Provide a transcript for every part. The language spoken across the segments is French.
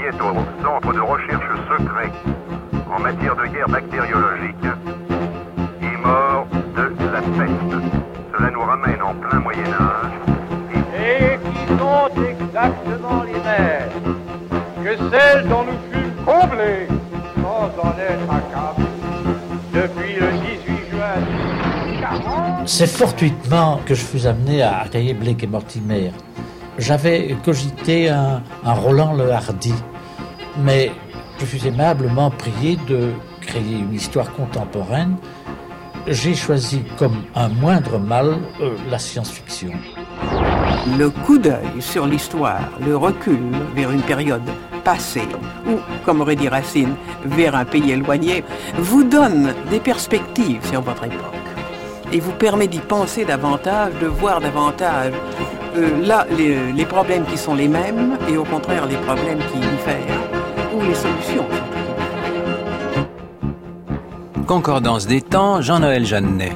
est au centre de recherche secret en matière de guerre bactériologique est mort de la peste. Cela nous ramène en plein Moyen-Âge. Et qui sont exactement les mêmes que celles dont nous fûmes comblés sans en être accablés depuis le 18 juin 40. C'est fortuitement que je fus amené à créer Blake et Mortimer. J'avais cogité un Roland le Hardy, mais je fus aimablement prié de créer une histoire contemporaine. J'ai choisi comme un moindre mal la science-fiction. Le coup d'œil sur l'histoire, le recul vers une période passée, ou, comme aurait dit Racine, vers un pays éloigné, vous donne des perspectives sur votre époque et vous permet d'y penser davantage, de voir davantage là les problèmes qui sont les mêmes et au contraire les problèmes qui diffèrent ou les solutions. Concordance des temps, Jean-Noël Jeannet.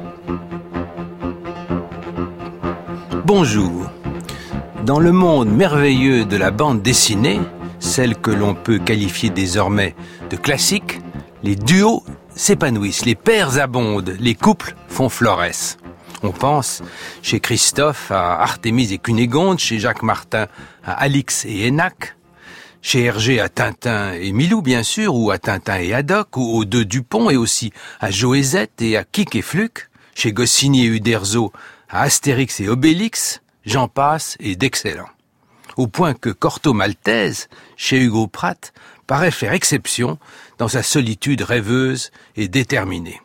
Bonjour. Dans le monde merveilleux de la bande dessinée, celle que l'on peut qualifier désormais de classique, les duos s'épanouissent, les paires abondent, les couples font florès. On pense chez Christophe à Artémise et Cunégonde, chez Jacques Martin à Alix et Énac, chez Hergé à Tintin et Milou bien sûr, ou à Tintin et Haddock, ou aux deux Dupont et aussi à Joëzette et à Kik et Fluc, chez Goscinny et Uderzo à Astérix et Obélix, j'en passe et d'excellents. Au point que Corto Maltese, chez Hugo Pratt, paraît faire exception dans sa solitude rêveuse et déterminée.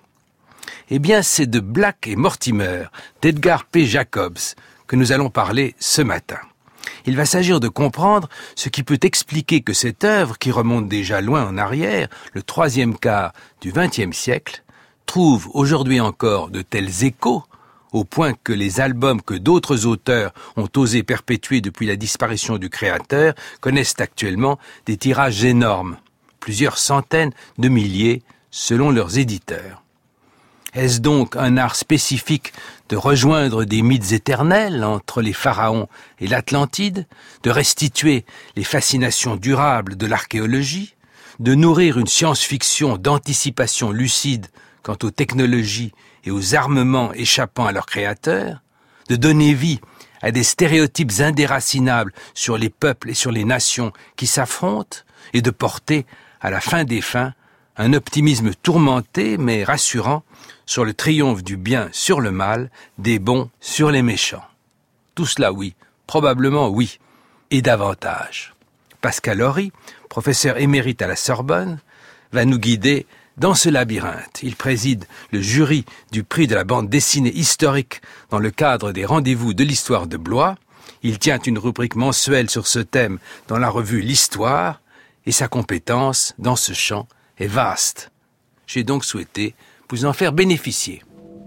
Eh bien, c'est de Black et Mortimer, d'Edgar P. Jacobs, que nous allons parler ce matin. Il va s'agir de comprendre ce qui peut expliquer que cette œuvre, qui remonte déjà loin en arrière, le troisième quart du XXe siècle, trouve aujourd'hui encore de tels échos, au point que les albums que d'autres auteurs ont osé perpétuer depuis la disparition du créateur connaissent actuellement des tirages énormes, plusieurs centaines de milliers selon leurs éditeurs. Est-ce donc un art spécifique de rejoindre des mythes éternels entre les pharaons et l'Atlantide, de restituer les fascinations durables de l'archéologie, de nourrir une science-fiction d'anticipation lucide quant aux technologies et aux armements échappant à leurs créateurs, de donner vie à des stéréotypes indéracinables sur les peuples et sur les nations qui s'affrontent, et de porter, à la fin des fins, un optimisme tourmenté mais rassurant sur le triomphe du bien sur le mal, des bons sur les méchants. Tout cela oui, probablement oui, et davantage. Pascal Horry, professeur émérite à la Sorbonne, va nous guider dans ce labyrinthe. Il préside le jury du prix de la bande dessinée historique dans le cadre des rendez-vous de l'histoire de Blois. Il tient une rubrique mensuelle sur ce thème dans la revue L'Histoire, et sa compétence dans ce champ est vaste. J'ai donc souhaité vous en faire bénéficier.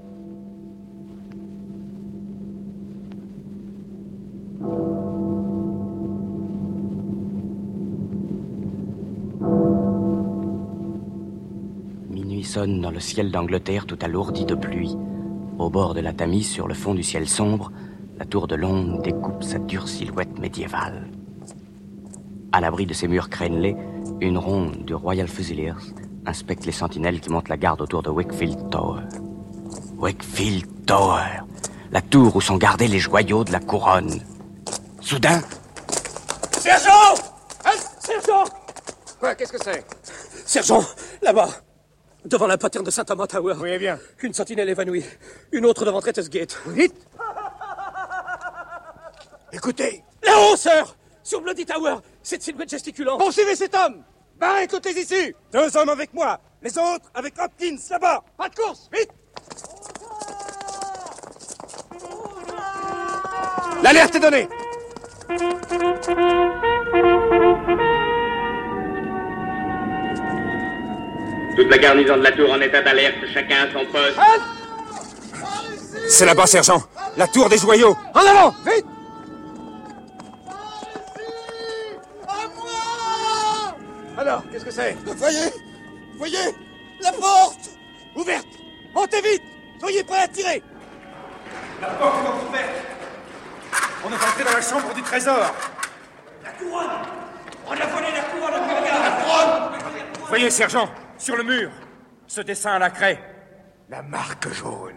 Minuit sonne dans le ciel d'Angleterre tout alourdi de pluie. Au bord de la Tamise, sur le fond du ciel sombre, la tour de Londres découpe sa dure silhouette médiévale. À l'abri de ses murs crénelés, une ronde du Royal Fusiliers inspecte les sentinelles qui montent la garde autour de Wakefield Tower. Wakefield Tower, la tour où sont gardés les joyaux de la couronne. Soudain... Sergent! Hein, sergent! Quoi, qu'est-ce que c'est? Sergent, là-bas, devant la paterne de Saint-Amand Tower. Oui, bien. Une sentinelle évanouie, une autre devant Traitors Gate. Vite! Écoutez! Là-haut, sir! Sur Bloody Tower, cette silhouette gesticulante. Poursuivez cet homme! Barrez toutes les issues! 2 hommes avec moi, les autres avec Hopkins, là-bas. Pas de course! Vite! L'alerte est donnée! Toute la garnison de la tour en état d'alerte, chacun à son poste. C'est là-bas, sergent. La tour des joyaux. En avant! Vite! Alors, qu'est-ce que c'est? Voyez, la porte! Ouverte! Montez vite! Soyez prêts à tirer! La porte est ouverte. On est entré dans la chambre du trésor. La couronne! Voyez, sergent, sur le mur, ce dessin à la craie. La marque jaune.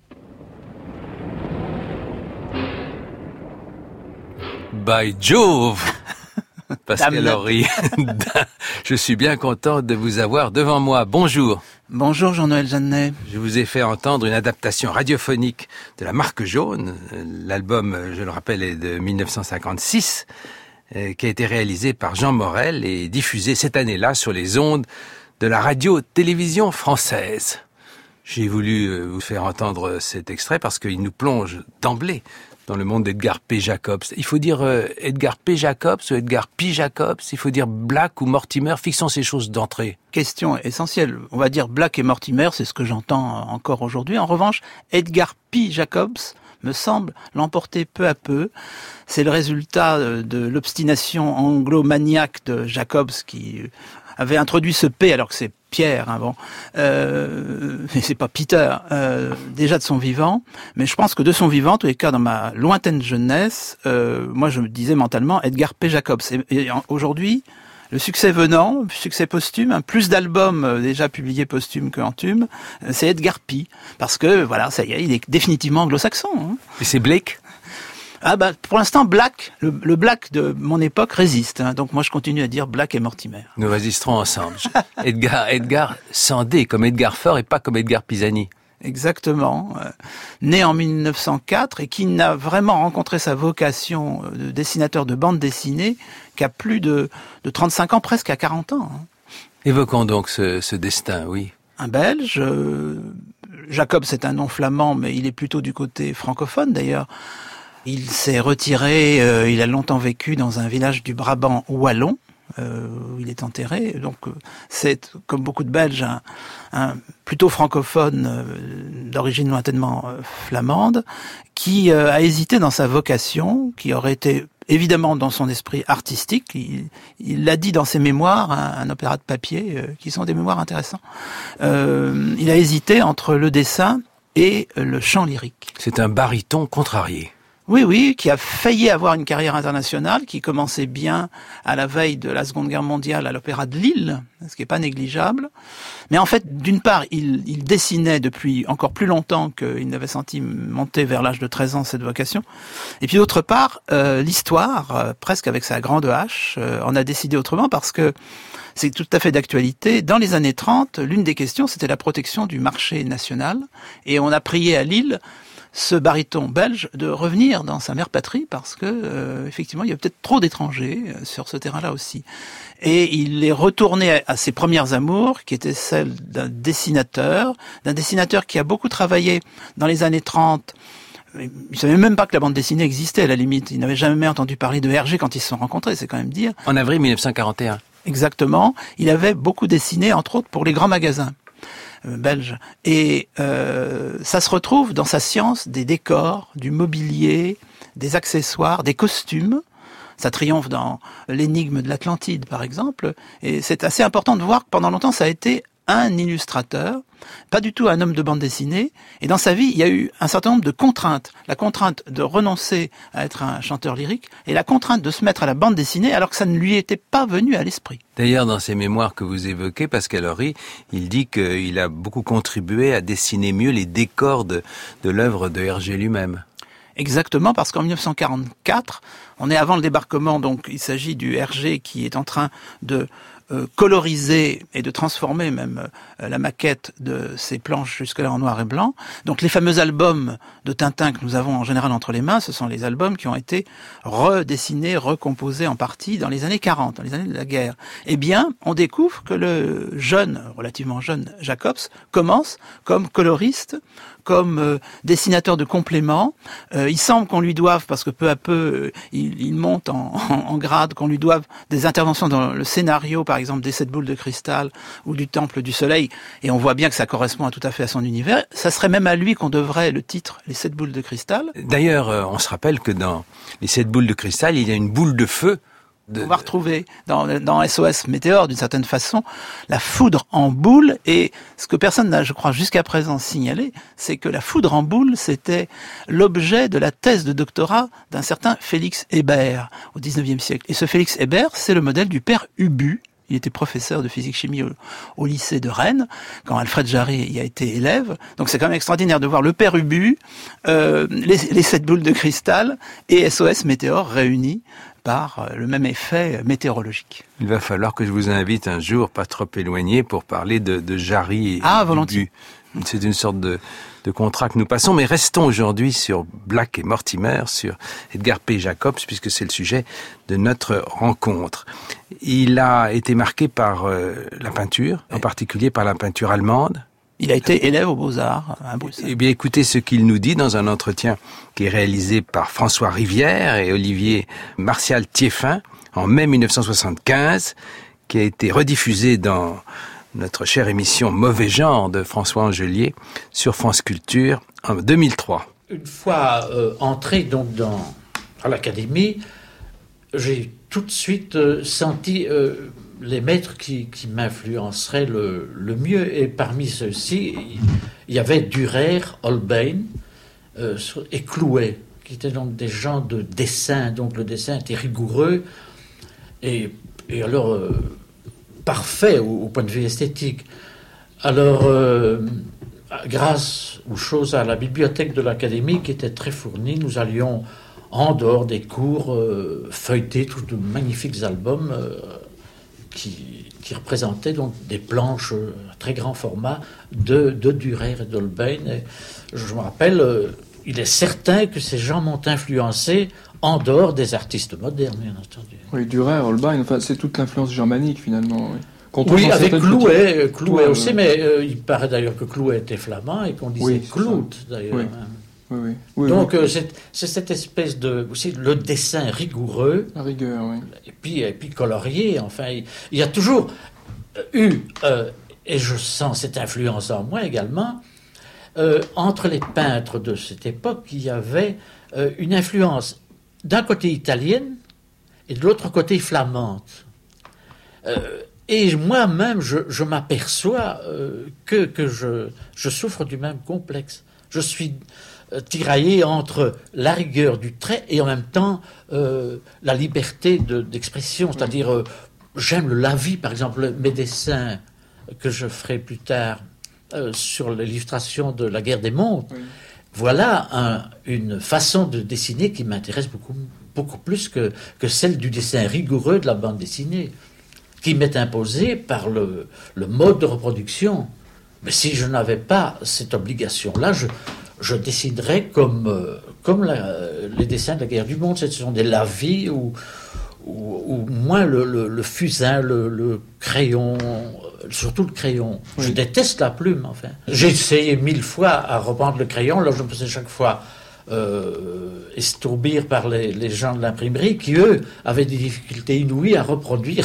By Jove! Pascal Horry, je suis bien content de vous avoir devant moi. Bonjour. Bonjour Jean-Noël Jeannet. Je vous ai fait entendre une adaptation radiophonique de La Marque Jaune. L'album, je le rappelle, est de 1956, qui a été réalisé par Jean Morel et diffusé cette année-là sur les ondes de la radio-télévision française. J'ai voulu vous faire entendre cet extrait parce qu'il nous plonge d'emblée dans le monde d'Edgar P. Jacobs. Il faut dire Edgar P. Jacobs ou Edgar P. Jacobs? Il faut dire Black ou Mortimer? Fixons ces choses d'entrée. Question essentielle. On va dire Black et Mortimer, c'est ce que j'entends encore aujourd'hui. En revanche, Edgar P. Jacobs me semble l'emporter peu à peu. C'est le résultat de l'obstination anglomaniaque de Jacobs qui avait introduit ce P alors que c'est Pierre, hein, bon, mais c'est pas Peter, déjà de son vivant, mais je pense que de son vivant, en tous les cas dans ma lointaine jeunesse, moi je me disais mentalement Edgar P. Jacobs. Et aujourd'hui, le succès venant, succès posthume, hein, plus d'albums déjà publiés posthumes qu'entumes, c'est Edgar P. Parce que voilà, ça y est, il est définitivement anglo-saxon. Hein. Et c'est Blake? Ah bah pour l'instant Black, le Black de mon époque résiste, hein, donc moi je continue à dire Black et Mortimer. Nous résisterons ensemble. Edgar sans D, comme Edgar Faure et pas comme Edgar Pisani. Exactement, né en 1904 et qui n'a vraiment rencontré sa vocation de dessinateur de bande dessinée qu'à plus de 35 ans, presque à 40 ans. Hein. Évoquons donc ce destin, oui. Un Belge, Jacob c'est un nom flamand mais il est plutôt du côté francophone d'ailleurs. Il s'est retiré, il a longtemps vécu dans un village du Brabant wallon, où il est enterré. Donc c'est, comme beaucoup de Belges, un plutôt francophone d'origine lointainement flamande, qui a hésité dans sa vocation, qui aurait été évidemment dans son esprit artistique. Il l'a dit dans ses mémoires, un opéra de papier, qui sont des mémoires intéressants. Il a hésité entre le dessin et le chant lyrique. C'est un baryton contrarié. Oui, qui a failli avoir une carrière internationale, qui commençait bien à la veille de la Seconde Guerre mondiale à l'Opéra de Lille, ce qui n'est pas négligeable. Mais en fait, d'une part, il dessinait depuis encore plus longtemps qu'il n'avait senti monter vers l'âge de 13 ans cette vocation. Et puis d'autre part, l'histoire, presque avec sa grande hache, en a décidé autrement parce que c'est tout à fait d'actualité. Dans les années 30, l'une des questions, c'était la protection du marché national. Et on a prié à Lille ce baryton belge de revenir dans sa mère patrie parce que effectivement il y a peut-être trop d'étrangers sur ce terrain-là aussi. Et il est retourné à ses premières amours, qui étaient celles d'un dessinateur qui a beaucoup travaillé dans les années 30. Il savait même pas que la bande dessinée existait à la limite. Il n'avait jamais entendu parler de Hergé quand ils se sont rencontrés, c'est quand même dire. En avril 1941. Exactement. Il avait beaucoup dessiné, entre autres, pour les grands magasins belge. Et ça se retrouve dans sa science des décors, du mobilier, des accessoires, des costumes. Ça triomphe dans l'énigme de l'Atlantide, par exemple. Et c'est assez important de voir que pendant longtemps, ça a été un illustrateur, pas du tout un homme de bande dessinée. Et dans sa vie, il y a eu un certain nombre de contraintes. La contrainte de renoncer à être un chanteur lyrique et la contrainte de se mettre à la bande dessinée alors que ça ne lui était pas venu à l'esprit. D'ailleurs, dans ses mémoires que vous évoquez, Pascal Horry, il dit qu'il a beaucoup contribué à dessiner mieux les décors de l'œuvre de Hergé lui-même. Exactement, parce qu'en 1944, on est avant le débarquement, donc il s'agit du Hergé qui est en train de coloriser et de transformer même la maquette de ces planches jusque-là en noir et blanc. Donc les fameux albums de Tintin que nous avons en général entre les mains, ce sont les albums qui ont été redessinés, recomposés en partie dans les années 40, dans les années de la guerre. Eh bien, on découvre que le jeune, relativement jeune Jacobs commence comme coloriste, comme dessinateur de compléments. Il semble qu'on lui doive, parce que peu à peu il monte en grade, qu'on lui doive des interventions dans le scénario, par exemple des 7 boules de cristal ou du Temple du Soleil, et on voit bien que ça correspond tout à fait à son univers. Ça serait même à lui qu'on devrait le titre Les 7 boules de cristal. D'ailleurs, on se rappelle que dans Les 7 boules de cristal, il y a une boule de feu On va retrouver dans SOS Météore, d'une certaine façon, la foudre en boule. Et ce que personne n'a, je crois, jusqu'à présent signalé, c'est que la foudre en boule, c'était l'objet de la thèse de doctorat d'un certain Félix Hébert au XIXe siècle. Et ce Félix Hébert, c'est le modèle du père Ubu. Il était professeur de physique-chimie au lycée de Rennes, quand Alfred Jarry y a été élève. Donc c'est quand même extraordinaire de voir le père Ubu, les 7 boules de cristal et SOS Météore réunis par le même effet météorologique. Il va falloir que je vous invite un jour, pas trop éloigné, pour parler de Jarry et volontiers. Ubu. C'est une sorte de contrat que nous passons, mais restons aujourd'hui sur Black et Mortimer, sur Edgar P. Jacobs, puisque c'est le sujet de notre rencontre. Il a été marqué par la peinture, en particulier par la peinture allemande. Il a été élève aux Beaux-Arts à Bruxelles. Eh bien, écoutez ce qu'il nous dit dans un entretien qui est réalisé par François Rivière et Olivier Martial Thieffin en mai 1975, qui a été rediffusé dans notre chère émission Mauvais genre de François Angelier sur France Culture en 2003. Une fois entré donc à l'académie, j'ai tout de suite senti les maîtres qui m'influenceraient le mieux. Et parmi ceux-ci, il y avait Dürer, Holbein et Clouet, qui étaient donc des gens de dessin. Donc le dessin était rigoureux et alors parfait au point de vue esthétique. Alors, grâce aux choses à la bibliothèque de l'académie qui était très fournie, nous allions en dehors des cours feuilleter tous de magnifiques albums qui représentaient donc des planches à très grand format de Dürer et d'Holbein. Et je me rappelle, il est certain que ces gens m'ont influencé en dehors des artistes modernes, bien entendu. Oui, Dürer, Holbein, enfin, c'est toute l'influence germanique finalement. Oui, oui, avec Clouet aussi, mais il paraît d'ailleurs que Clouet était flamand et qu'on disait Clout d'ailleurs. Oui. Oui, donc c'est cette espèce de aussi le dessin rigoureux, la rigueur, oui. Et puis colorié. Enfin, il y a toujours eu et je sens cette influence en moi également. Entre les peintres de cette époque, il y avait une influence d'un côté italienne et de l'autre côté flamande. Et moi-même, je m'aperçois que je souffre du même complexe. Je suis tiraillé entre la rigueur du trait et en même temps la liberté d'expression. C'est-à-dire, j'aime le lavis, par exemple, mes dessins que je ferai plus tard sur l'illustration de la guerre des mondes. Oui. Voilà une façon de dessiner qui m'intéresse beaucoup plus que celle du dessin rigoureux de la bande dessinée, qui m'est imposée par le mode de reproduction. Mais si je n'avais pas cette obligation-là, je dessinerais comme les dessins de la guerre du monde. Ce sont des lavis ou moins le fusain, le crayon, surtout le crayon. Oui. Je déteste la plume, enfin. J'ai essayé 1000 fois à reprendre le crayon, là je me faisais chaque fois estourbir par les gens de l'imprimerie qui, eux, avaient des difficultés inouïes à reproduire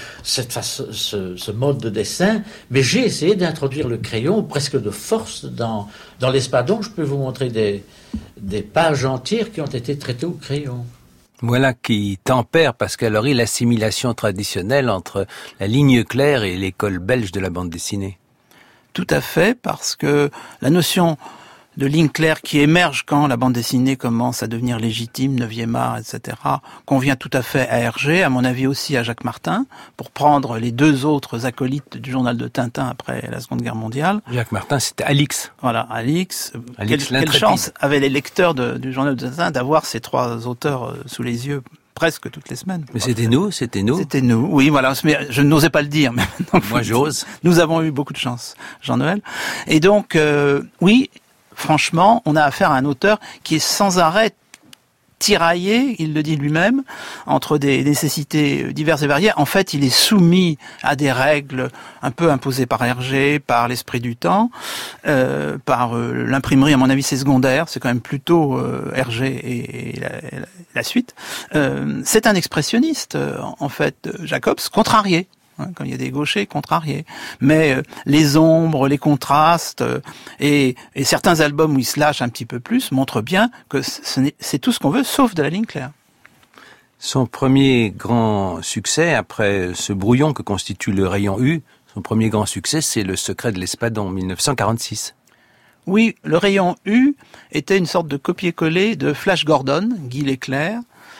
ce mode de dessin. Mais j'ai essayé d'introduire le crayon presque de force dans l'Espadon. Je peux vous montrer des pages entières qui ont été traitées au crayon. Voilà qui tempère, Pascal Horry, l'assimilation traditionnelle entre la ligne claire et l'école belge de la bande dessinée. Tout à fait, parce que la notion de ligne claire qui émerge quand la bande dessinée commence à devenir légitime, 9e art, etc., convient tout à fait à Hergé, à mon avis aussi à Jacques Martin, pour prendre les deux autres acolytes du journal de Tintin après la Seconde Guerre mondiale. Jacques Martin, c'était Alix. Voilà, Alix. Quelle chance avaient les lecteurs du journal de Tintin d'avoir ces trois auteurs sous les yeux presque toutes les semaines. Mais c'était nous. C'était nous, oui, voilà. Mais je n'osais pas le dire. Mais moi, j'ose. Nous avons eu beaucoup de chance, Jean-Noël. Et donc, oui, franchement, on a affaire à un auteur qui est sans arrêt tiraillé, il le dit lui-même, entre des nécessités diverses et variées. En fait, il est soumis à des règles un peu imposées par Hergé, par l'esprit du temps, par l'imprimerie. À mon avis, c'est secondaire. C'est quand même plutôt Hergé et la suite. C'est un expressionniste, en fait, Jacobs, contrarié. Comme il y a des gauchers contrariés. Mais les ombres, les contrastes et certains albums où il se lâche un petit peu plus montrent bien que c'est tout ce qu'on veut, sauf de la ligne claire. Son premier grand succès, après ce brouillon que constitue le rayon U, son premier grand succès, c'est Le secret de l'Espadon, 1946. Oui, le rayon U était une sorte de copier-coller de Flash Gordon, Guy Leclerc,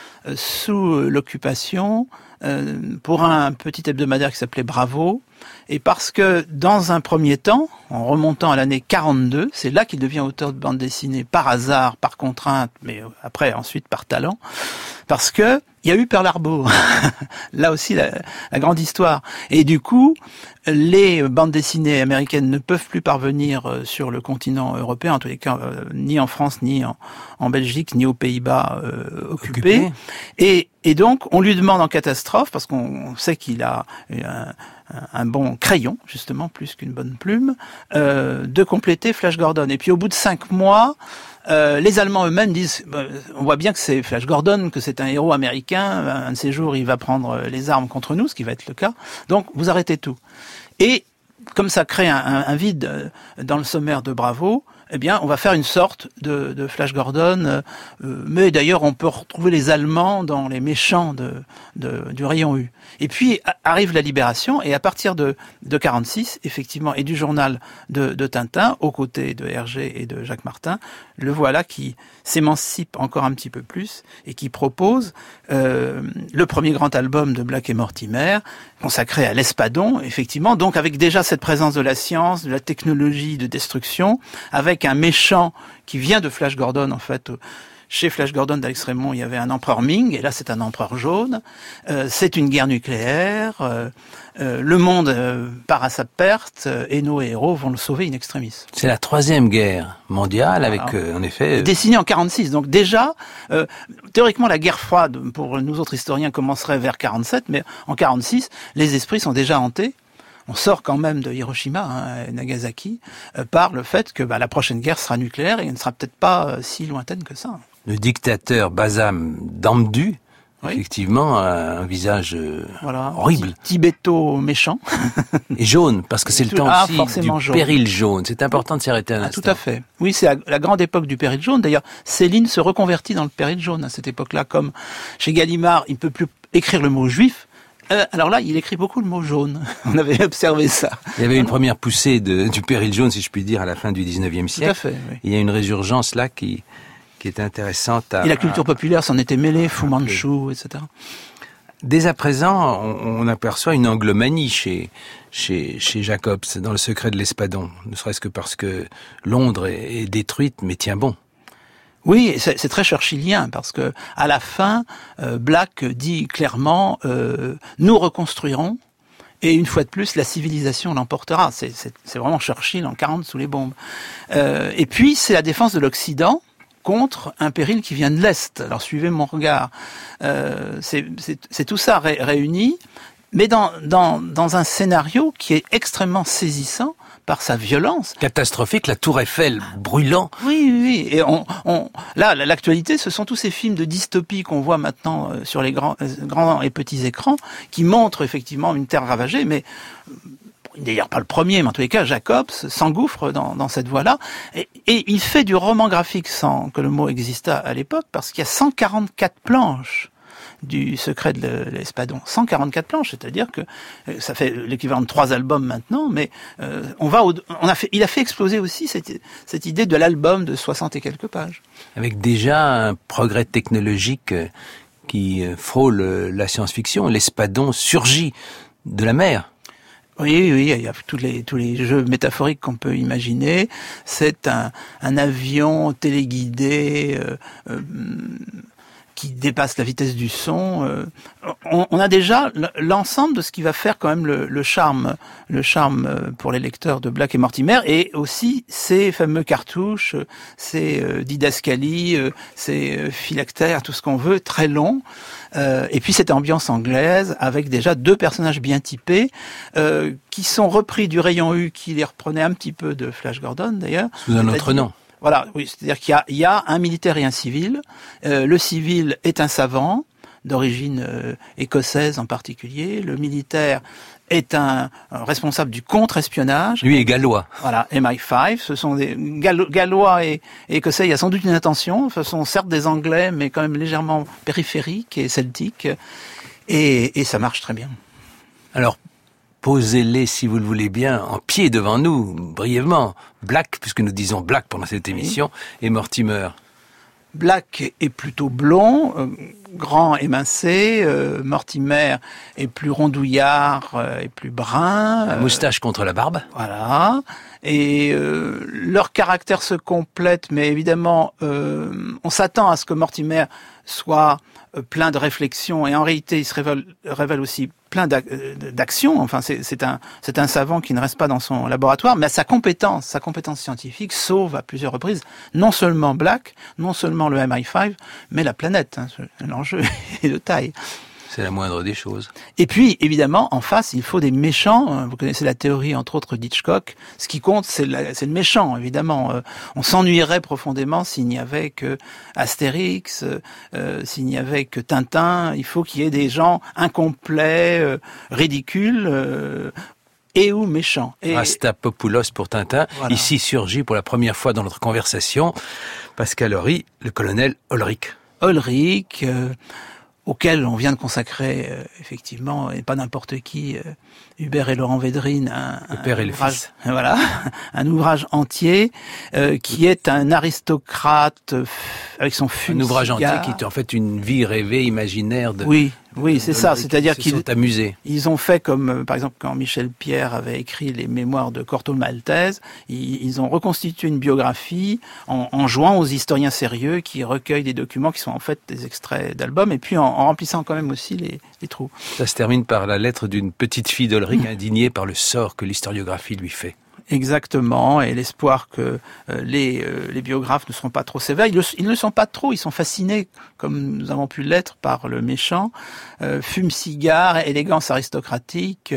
sous l'occupation, pour un petit hebdomadaire qui s'appelait Bravo. Et parce que, dans un premier temps, en remontant à l'année 42, c'est là qu'il devient auteur de bande dessinée par hasard, par contrainte, mais après, ensuite, par talent. Parce que, il y a eu Pearl Harbor. Là aussi, la grande histoire. Et du coup, les bandes dessinées américaines ne peuvent plus parvenir sur le continent européen, en tous les cas, ni en France, ni en Belgique, ni aux Pays-Bas occupés. Et donc, on lui demande en catastrophe, parce qu'on sait qu'il a un bon crayon, justement, plus qu'une bonne plume, de compléter Flash Gordon. Et puis, au bout de 5 mois, les Allemands eux-mêmes disent, on voit bien que c'est Flash Gordon, que c'est un héros américain, un de ces jours il va prendre les armes contre nous, ce qui va être le cas, donc vous arrêtez tout. Et comme ça crée un vide dans le sommaire de Bravo, eh bien on va faire une sorte de Flash Gordon, mais d'ailleurs on peut retrouver les Allemands dans les méchants du rayon U. Et puis arrive la Libération, et à partir de 46, effectivement, et du journal de Tintin, aux côtés de Hergé et de Jacques Martin, le voilà qui s'émancipe encore un petit peu plus, et qui propose le premier grand album de Black et Mortimer, consacré à l'Espadon, effectivement, donc avec déjà cette présence de la science, de la technologie de destruction, avec un méchant qui vient de Flash Gordon, en fait. Chez Flash Gordon d'Alex Raymond, il y avait un empereur Ming, et là c'est un empereur jaune. C'est une guerre nucléaire. Le monde part à sa perte, et nos héros vont le sauver in extremis. C'est la Troisième Guerre mondiale, avec, en effet... Dessiné en 46, donc déjà, théoriquement la guerre froide, pour nous autres historiens, commencerait vers 47, mais en 46, les esprits sont déjà hantés. On sort quand même de Hiroshima et Nagasaki par le fait que la prochaine guerre sera nucléaire, et elle ne sera peut-être pas si lointaine que ça. Le dictateur Basam Damdu, oui, effectivement, a un visage horrible. Tibéto méchant. Et jaune, parce que c'est le temps aussi du jaune. péril jaune. C'est important de s'y arrêter un instant. Tout à fait. Oui, c'est la grande époque du péril jaune. D'ailleurs, Céline se reconvertit dans le péril jaune à cette époque-là. Comme chez Gallimard, il ne peut plus écrire le mot juif. Alors là, il écrit beaucoup le mot jaune. On avait observé ça. Il y avait une première poussée du péril jaune, si je puis dire, à la fin du 19e siècle. Tout à fait, oui. Il y a une résurgence là qui est intéressante. Et la culture populaire s'en était mêlée, Fu Manchu, etc. Dès à présent, on aperçoit une anglomanie chez Jacobs dans Le secret de l'Espadon. Ne serait-ce que parce que Londres est détruite, mais tient bon. Oui, c'est très churchillien, parce que à la fin, Black dit clairement nous reconstruirons, et une fois de plus, la civilisation l'emportera. C'est vraiment Churchill en 40 sous les bombes. Et puis, c'est la défense de l'Occident contre un péril qui vient de l'Est. Alors, suivez mon regard. C'est tout ça réuni, mais dans un scénario qui est extrêmement saisissant, par sa violence. Catastrophique, la Tour Eiffel brûlant. Oui. Et là, l'actualité, ce sont tous ces films de dystopie qu'on voit maintenant sur les grands et petits écrans, qui montrent effectivement une terre ravagée, mais d'ailleurs pas le premier, mais en tous les cas, Jacobs s'engouffre dans cette voie-là, et il fait du roman graphique sans que le mot existât à l'époque, parce qu'il y a 144 planches du secret de l'Espadon. 144 planches, c'est-à-dire que ça fait l'équivalent de 3 albums maintenant, mais il a fait exploser aussi cette idée de l'album de 60 et quelques pages. Avec déjà un progrès technologique qui frôle la science-fiction. L'Espadon surgit de la mer. Oui, il y a tous les jeux métaphoriques qu'on peut imaginer. C'est un avion téléguidé qui dépasse la vitesse du son. On a déjà l'ensemble de ce qui va faire quand même le charme pour les lecteurs de Black et Mortimer, et aussi ces fameux cartouches, ces didascalies, ces phylactères, tout ce qu'on veut, très longs. Et puis cette ambiance anglaise avec déjà 2 personnages bien typés qui sont repris du rayon U, qui les reprenait un petit peu de Flash Gordon d'ailleurs. Sous un autre nom. Voilà, oui, c'est-à-dire qu'il y a un militaire et un civil. Le civil est un savant, d'origine écossaise en particulier. Le militaire est un responsable du contre-espionnage. Lui est gallois. Voilà, MI5. Ce sont des gallois et écossais. Il y a sans doute une intention. Ce sont certes des Anglais, mais quand même légèrement périphériques et celtiques. Et ça marche très bien. Alors, posez-les, si vous le voulez bien, en pied devant nous, brièvement. Black, puisque nous disons Black pendant cette émission, et Mortimer. Black est plutôt blond, grand, émincé. Mortimer est plus rondouillard et plus brun. La moustache contre la barbe. Voilà. Et leur caractère se complète, mais évidemment, on s'attend à ce que Mortimer soit plein de réflexions, et en réalité, il se révèle aussi plein d'actions. Enfin, c'est un savant qui ne reste pas dans son laboratoire, mais sa compétence scientifique sauve à plusieurs reprises non seulement Black, non seulement le MI5, mais la planète. L'enjeu est de taille. C'est la moindre des choses. Et puis, évidemment, en face, il faut des méchants. Vous connaissez la théorie, entre autres, d'Hitchcock. Ce qui compte, c'est le méchant, évidemment. On s'ennuierait profondément s'il n'y avait que Astérix, s'il n'y avait que Tintin. Il faut qu'il y ait des gens incomplets, ridicules, et ou méchants. Rastapopoulos pour Tintin. Voilà. Ici surgit pour la première fois dans notre conversation Pascal Horry, le colonel Ulrich. Ulrich, auquel on vient de consacrer, effectivement, et pas n'importe qui, Hubert et Laurent Védrine, le père et le fils. Voilà, un ouvrage entier, qui est un aristocrate avec son fusil. Un ouvrage entier qui est en fait une vie rêvée, imaginaire de... Oui, c'est ça. C'est-à-dire qu'ils sont amusés. Ils ont fait comme, par exemple, quand Michel Pierre avait écrit les mémoires de Corto Maltese, ils ont reconstitué une biographie en jouant aux historiens sérieux qui recueillent des documents qui sont en fait des extraits d'albums, et puis en remplissant quand même aussi les trous. Ça se termine par la lettre d'une petite fille d'Ulrich indignée par le sort que l'historiographie lui fait. Exactement, et l'espoir que les biographes ne seront pas trop sévères. Ils ne sont pas trop, ils sont fascinés, comme nous avons pu l'être, par le méchant, fume-cigare, élégance aristocratique,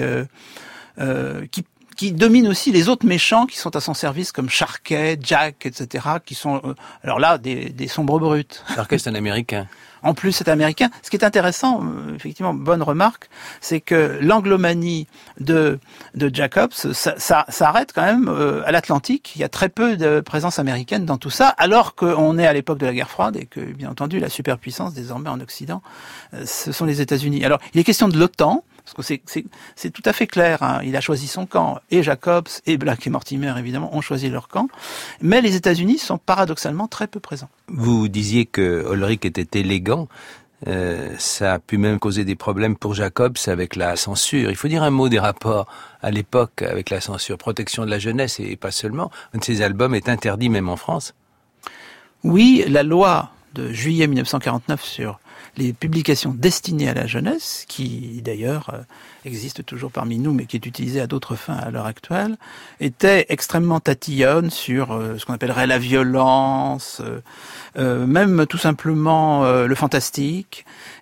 qui domine aussi les autres méchants qui sont à son service, comme Sharkey, Jack, etc., qui sont, alors là, des sombres brutes. Sharkey, c'est un Américain. En plus, c'est américain. Ce qui est intéressant, effectivement, bonne remarque, c'est que l'anglomanie de Jacobs s'arrête quand même à l'Atlantique. Il y a très peu de présence américaine dans tout ça, alors qu'on est à l'époque de la guerre froide et que, bien entendu, la superpuissance désormais en Occident, ce sont les États-Unis. Alors, il est question de l'OTAN, parce que c'est tout à fait clair, hein. Il a choisi son camp, et Jacobs, et Black et Mortimer, évidemment, ont choisi leur camp, mais les États-Unis sont paradoxalement très peu présents. Vous disiez que Ulrich était élégant, ça a pu même causer des problèmes pour Jacobs avec la censure. Il faut dire un mot des rapports à l'époque avec la censure, protection de la jeunesse et pas seulement. Un de ces albums est interdit même en France. Oui, la loi de juillet 1949 sur les publications destinées à la jeunesse, qui d'ailleurs existe toujours parmi nous, mais qui est utilisée à d'autres fins à l'heure actuelle, était extrêmement tatillonne sur ce qu'on appellerait la violence, même tout simplement le fantastique,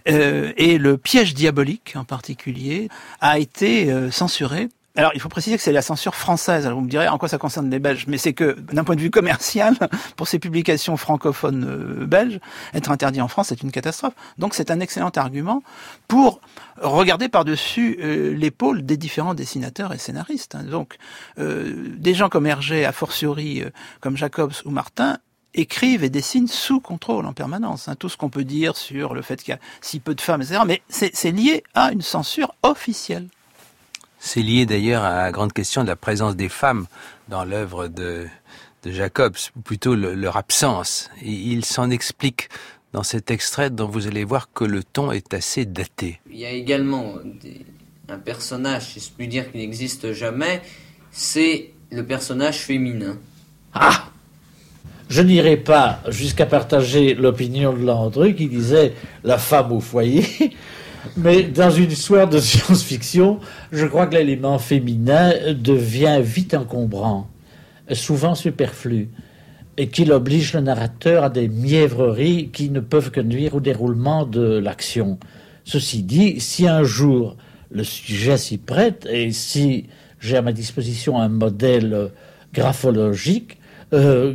et le piège diabolique en particulier a été censuré. Alors, il faut préciser que c'est la censure française. Alors, vous me direz en quoi ça concerne les Belges, mais c'est que, d'un point de vue commercial, pour ces publications francophones belges, être interdit en France, c'est une catastrophe. Donc, c'est un excellent argument pour regarder par-dessus l'épaule des différents dessinateurs et scénaristes. Donc, des gens comme Hergé, a fortiori comme Jacobs ou Martin, écrivent et dessinent sous contrôle en permanence. Tout ce qu'on peut dire sur le fait qu'il y a si peu de femmes, etc. Mais c'est lié à une censure officielle. C'est lié d'ailleurs à la grande question de la présence des femmes dans l'œuvre de Jacobs, ou plutôt leur absence. Et il s'en explique dans cet extrait dont vous allez voir que le ton est assez daté. Il y a également un personnage, si je puis dire, qui n'existe jamais, c'est le personnage féminin. Ah! Je n'irai pas jusqu'à partager l'opinion de Landru qui disait « la femme au foyer », mais dans une histoire de science-fiction, je crois que l'élément féminin devient vite encombrant, souvent superflu, et qu'il oblige le narrateur à des mièvreries qui ne peuvent que nuire au déroulement de l'action. Ceci dit, si un jour le sujet s'y prête, et si j'ai à ma disposition un modèle graphologique,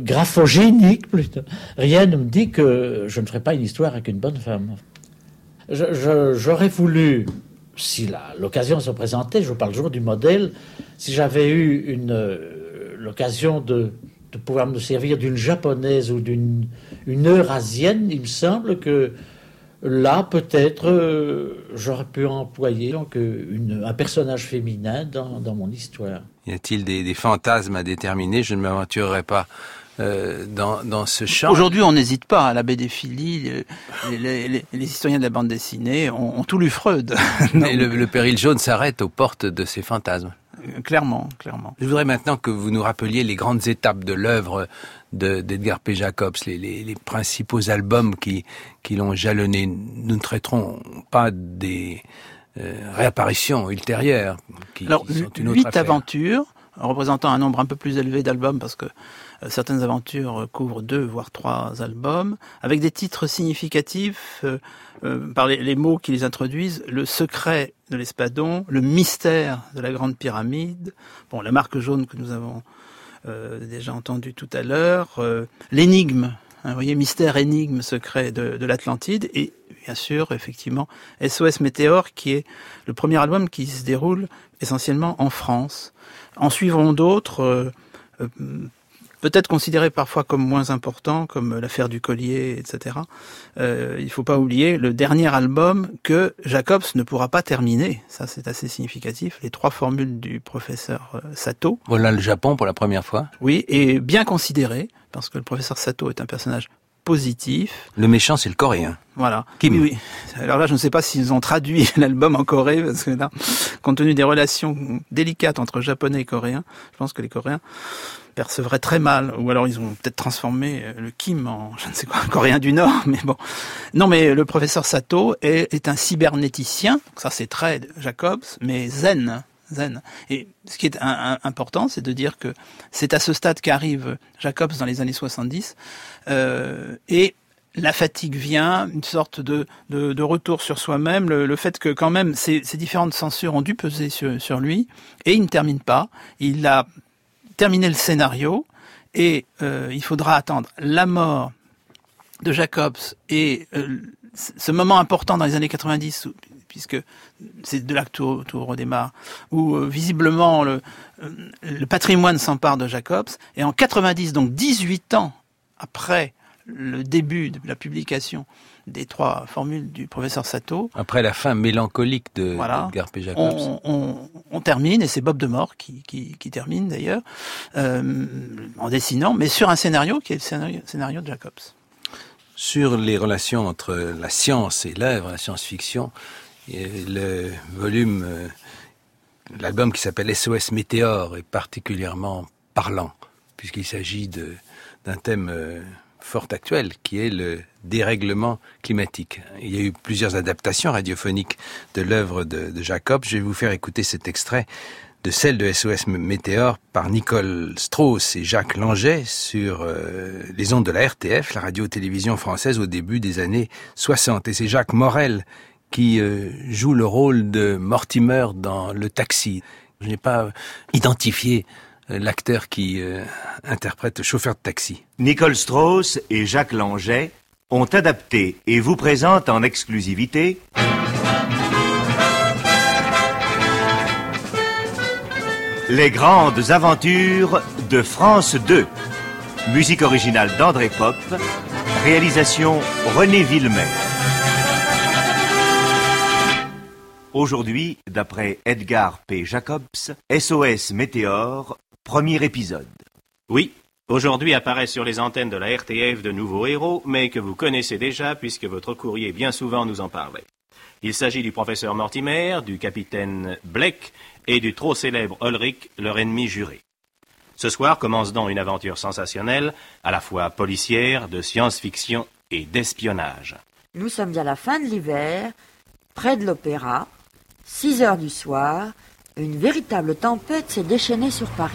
graphogénique plutôt, rien ne me dit que je ne ferai pas une histoire avec une bonne femme. J'aurais voulu, si l'occasion se présentait, je vous parle toujours du modèle, si j'avais eu l'occasion de pouvoir me servir d'une japonaise ou d'une eurasienne, il me semble que là, peut-être, j'aurais pu employer donc, un personnage féminin dans mon histoire. Y a-t-il des fantasmes à déterminer? Je ne m'aventurerai pas dans ce champ. Aujourd'hui, on n'hésite pas. À la Bédéphilie, les historiens de la bande dessinée ont tout lu Freud. Mais le péril jaune s'arrête aux portes de ces fantasmes. Clairement. Je voudrais maintenant que vous nous rappeliez les grandes étapes de l'œuvre d'Edgar P. Jacobs, les principaux albums qui l'ont jalonné. Nous ne traiterons pas des réapparitions ultérieures qui sont une autre 8 affaire. aventures, représentant un nombre un peu plus élevé d'albums, parce que certaines aventures couvrent 2 voire 3 albums, avec des titres significatifs par les mots qui les introduisent: le secret de l'Espadon, le mystère de la Grande Pyramide, la marque jaune que nous avons déjà entendu tout à l'heure, l'énigme, vous voyez, mystère, énigme, secret de l'Atlantide, et bien sûr, effectivement, SOS Météore, qui est le premier album qui se déroule essentiellement en France. En suivront d'autres, peut-être considérés parfois comme moins importants, comme l'affaire du collier, etc. Il ne faut pas oublier le dernier album que Jacobs ne pourra pas terminer. Ça, c'est assez significatif. Les 3 formules du professeur Sato. Voilà le Japon pour la première fois. Oui, et bien considéré, parce que le professeur Sato est un personnage positif. Le méchant, c'est le coréen. Voilà. Kim. Oui. Alors là, je ne sais pas s'ils ont traduit l'album en Corée, parce que là, compte tenu des relations délicates entre Japonais et Coréens, je pense que les Coréens percevraient très mal, ou alors ils ont peut-être transformé le Kim en, je ne sais quoi, Coréen du Nord, mais bon. Non, mais le professeur Sato est un cybernéticien, donc ça c'est très Jacobs, mais zen. Et ce qui est important, c'est de dire que c'est à ce stade qu'arrive Jacobs dans les années 70, et la fatigue vient, une sorte de retour sur soi-même, le fait que quand même ces différentes censures ont dû peser sur lui, et il ne termine pas. Il a terminé le scénario, et il faudra attendre la mort de Jacobs et ce moment important dans les années 90, puisque c'est de là que tout redémarre, où visiblement le patrimoine s'empare de Jacobs, et en 90, donc 18 ans après le début de la publication des 3 formules du professeur Sato. Après la fin mélancolique d'Edgar P. Jacobs. On termine, et c'est Bob Demore qui termine d'ailleurs, en dessinant, mais sur un scénario qui est le scénario de Jacobs. Sur les relations entre la science et l'œuvre, la science-fiction, le volume, l'album qui s'appelle SOS Météore est particulièrement parlant, puisqu'il s'agit d'un thème fort actuel, qui est le dérèglement climatique. Il y a eu plusieurs adaptations radiophoniques de l'œuvre de Jacobs. Je vais vous faire écouter cet extrait de celle de SOS Météore par Nicole Strauss et Jacques Langeais sur les ondes de la RTF, la radio-télévision française, au début des années 60. Et c'est Jacques Morel qui joue le rôle de Mortimer dans Le Taxi. Je n'ai pas identifié l'acteur qui interprète le chauffeur de taxi. Nicole Strauss et Jacques Langeais ont adapté et vous présentent en exclusivité Les grandes aventures de France 2. Musique originale d'André Pop. Réalisation René Villemet. Aujourd'hui, d'après Edgar P. Jacobs, SOS Météore, premier épisode. Oui, aujourd'hui apparaît sur les antennes de la RTF de nouveaux héros, mais que vous connaissez déjà puisque votre courrier bien souvent nous en parlait. Il s'agit du professeur Mortimer, du capitaine Blake et du trop célèbre Ulrich, leur ennemi juré. Ce soir commence donc une aventure sensationnelle, à la fois policière, de science-fiction et d'espionnage. Nous sommes à la fin de l'hiver, près de l'Opéra, 6 heures du soir, une véritable tempête s'est déchaînée sur Paris.